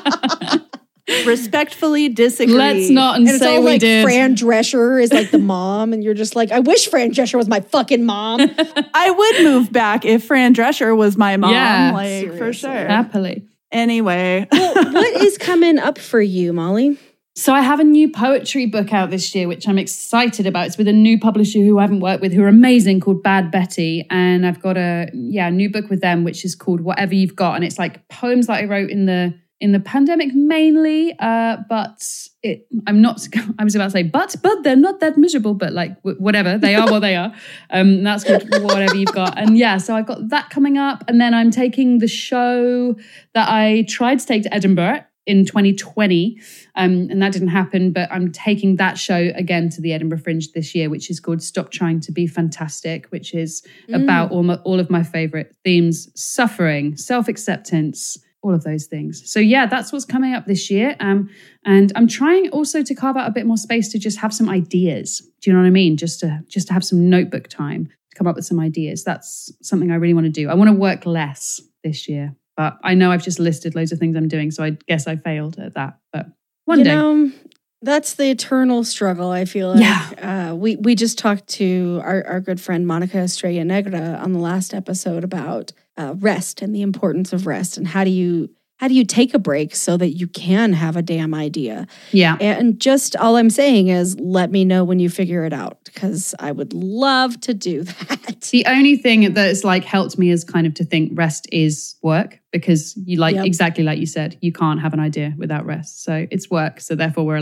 Respectfully disagree. Let's not and say all we like did. Fran Drescher is like the mom, and you're just like, I wish Fran Drescher was my fucking mom. I would move back if Fran Drescher was my mom. Yeah, like seriously. For sure. Happily. Anyway. Well, what is coming up for you, Molly? So I have a new poetry book out this year, which I'm excited about. It's with a new publisher who I haven't worked with, who are amazing, called Bad Betty. And I've got a new book with them, which is called Whatever You've Got. And it's like poems that I wrote in the pandemic mainly, I was about to say, but they're not that miserable, but like whatever, they are what they are. That's called Whatever You've Got. And yeah, so I've got that coming up. And then I'm taking the show that I tried to take to Edinburgh in 2020, and that didn't happen, but I'm taking that show again to the Edinburgh Fringe this year, which is called Stop Trying to Be Fantastic, which is about all of my favorite themes: suffering, self-acceptance, all of those things. So yeah, that's what's coming up this year. And I'm trying also to carve out a bit more space to just have some ideas. Do you know what I mean? Just to have some notebook time to come up with some ideas. That's something I really want to do. I want to work less this year, but I know I've just listed loads of things I'm doing, so I guess I failed at that. But one day. That's the eternal struggle, I feel like. Yeah. We just talked to our good friend Monica Estrella Negra on the last episode about rest and the importance of rest, and how do you take a break so that you can have a damn idea. Yeah. And just all I'm saying is let me know when you figure it out, because I would love to do that. The only thing that's like helped me is kind of to think rest is work, because you exactly like you said, you can't have an idea without rest. So it's work. So therefore we're allowed.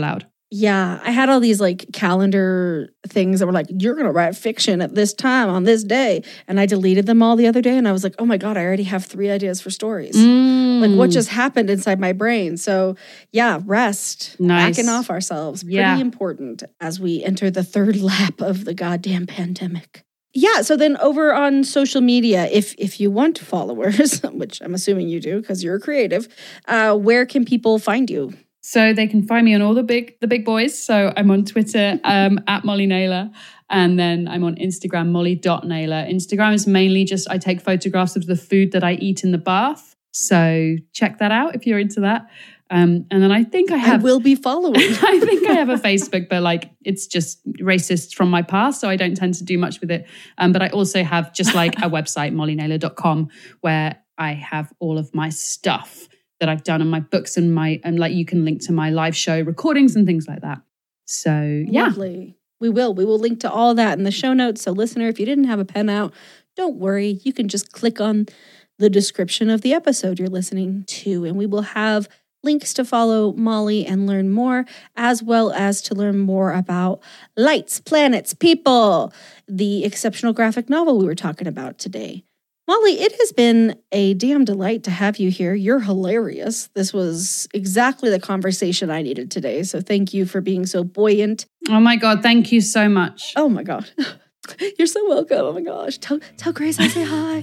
Yeah, I had all these like calendar things that were like, you're going to write fiction at this time on this day. And I deleted them all the other day. And I was like, oh my God, I already have 3 ideas for stories. Like what just happened inside my brain? So yeah, rest, backing off ourselves. Pretty important as we enter the 3rd lap of the goddamn pandemic. Yeah, so then over on social media, if you want followers, which I'm assuming you do because you're a creative, where can people find you? So they can find me on all the big boys. So I'm on Twitter at Molly Naylor. And then I'm on Instagram, molly.naylor. Instagram is mainly just I take photographs of the food that I eat in the bath. So check that out if you're into that. And then I think I will be following. I think I have a Facebook, but like it's just racist from my past. So I don't tend to do much with it. But I also have just like a website, mollynaylor.com, where I have all of my stuff that I've done and my books and like you can link to my live show recordings and things like that. So yeah. Lovely. We will link to all that in the show notes. So listener, if you didn't have a pen out, don't worry. You can just click on the description of the episode you're listening to, and we will have links to follow Molly and learn more, as well as to learn more about Lights, Planets, People, the exceptional graphic novel we were talking about today. Molly, it has been a damn delight to have you here. You're hilarious. This was exactly the conversation I needed today. So thank you for being so buoyant. Oh my God, thank you so much. Oh my God. You're so welcome. Oh my gosh. Tell Grace I say hi.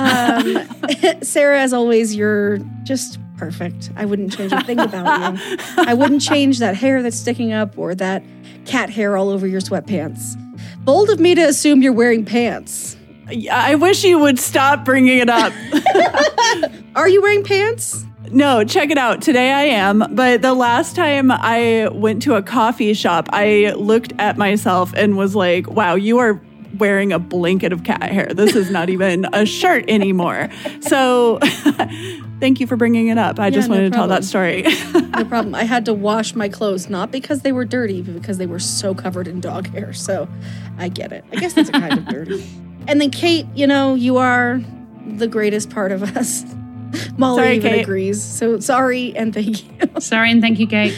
Sarah, as always, you're just perfect. I wouldn't change a thing about you. I wouldn't change that hair that's sticking up or that cat hair all over your sweatpants. Bold of me to assume you're wearing pants. I wish you would stop bringing it up. Are you wearing pants? No, check it out. Today I am. But the last time I went to a coffee shop, I looked at myself and was like, wow, you are wearing a blanket of cat hair. This is not even a shirt anymore. So thank you for bringing it up. I just wanted to tell that story. No problem. I had to wash my clothes, not because they were dirty, but because they were so covered in dog hair. So I get it. I guess that's a kind of dirty. And then Kate, you are the greatest part of us. Molly even agrees. So sorry and thank you. Sorry and thank you, Kate.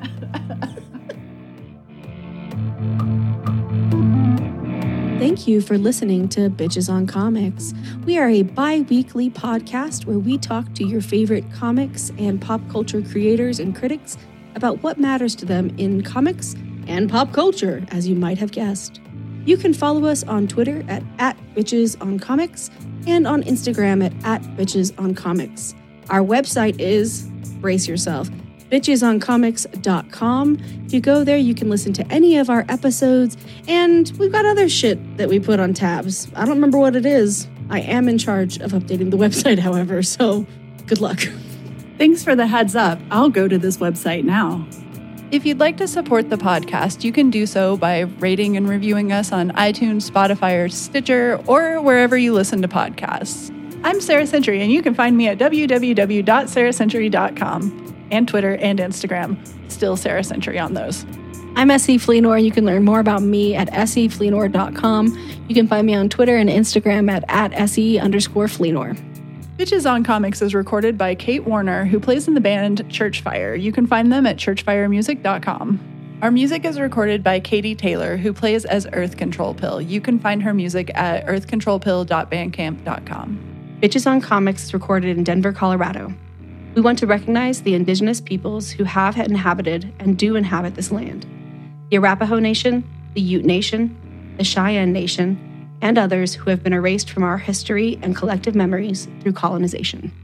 Thank you for listening to Bitches on Comics. We are a bi-weekly podcast where we talk to your favorite comics and pop culture creators and critics about what matters to them in comics and pop culture, as you might have guessed. You can follow us on Twitter at @BitchesOnComics and on Instagram at @BitchesOnComics. Our website is, brace yourself, bitchesoncomics.com. If you go there, you can listen to any of our episodes, and we've got other shit that we put on tabs. I don't remember what it is. I am in charge of updating the website, however, so good luck. Thanks for the heads up. I'll go to this website now. If you'd like to support the podcast, you can do so by rating and reviewing us on iTunes, Spotify, or Stitcher, or wherever you listen to podcasts. I'm Sarah Century, and you can find me at www.sarahcentury.com and Twitter and Instagram. Still Sarah Century on those. I'm S.E. Fleenor, and you can learn more about me at sefleenor.com. You can find me on Twitter and Instagram at @SE_Fleenor. Bitches on Comics is recorded by Kate Warner, who plays in the band Churchfire. You can find them at churchfiremusic.com. Our music is recorded by Katie Taylor, who plays as Earth Control Pill. You can find her music at earthcontrolpill.bandcamp.com. Bitches on Comics is recorded in Denver, Colorado. We want to recognize the indigenous peoples who have inhabited and do inhabit this land. The Arapaho Nation, the Ute Nation, the Cheyenne Nation, and others who have been erased from our history and collective memories through colonization.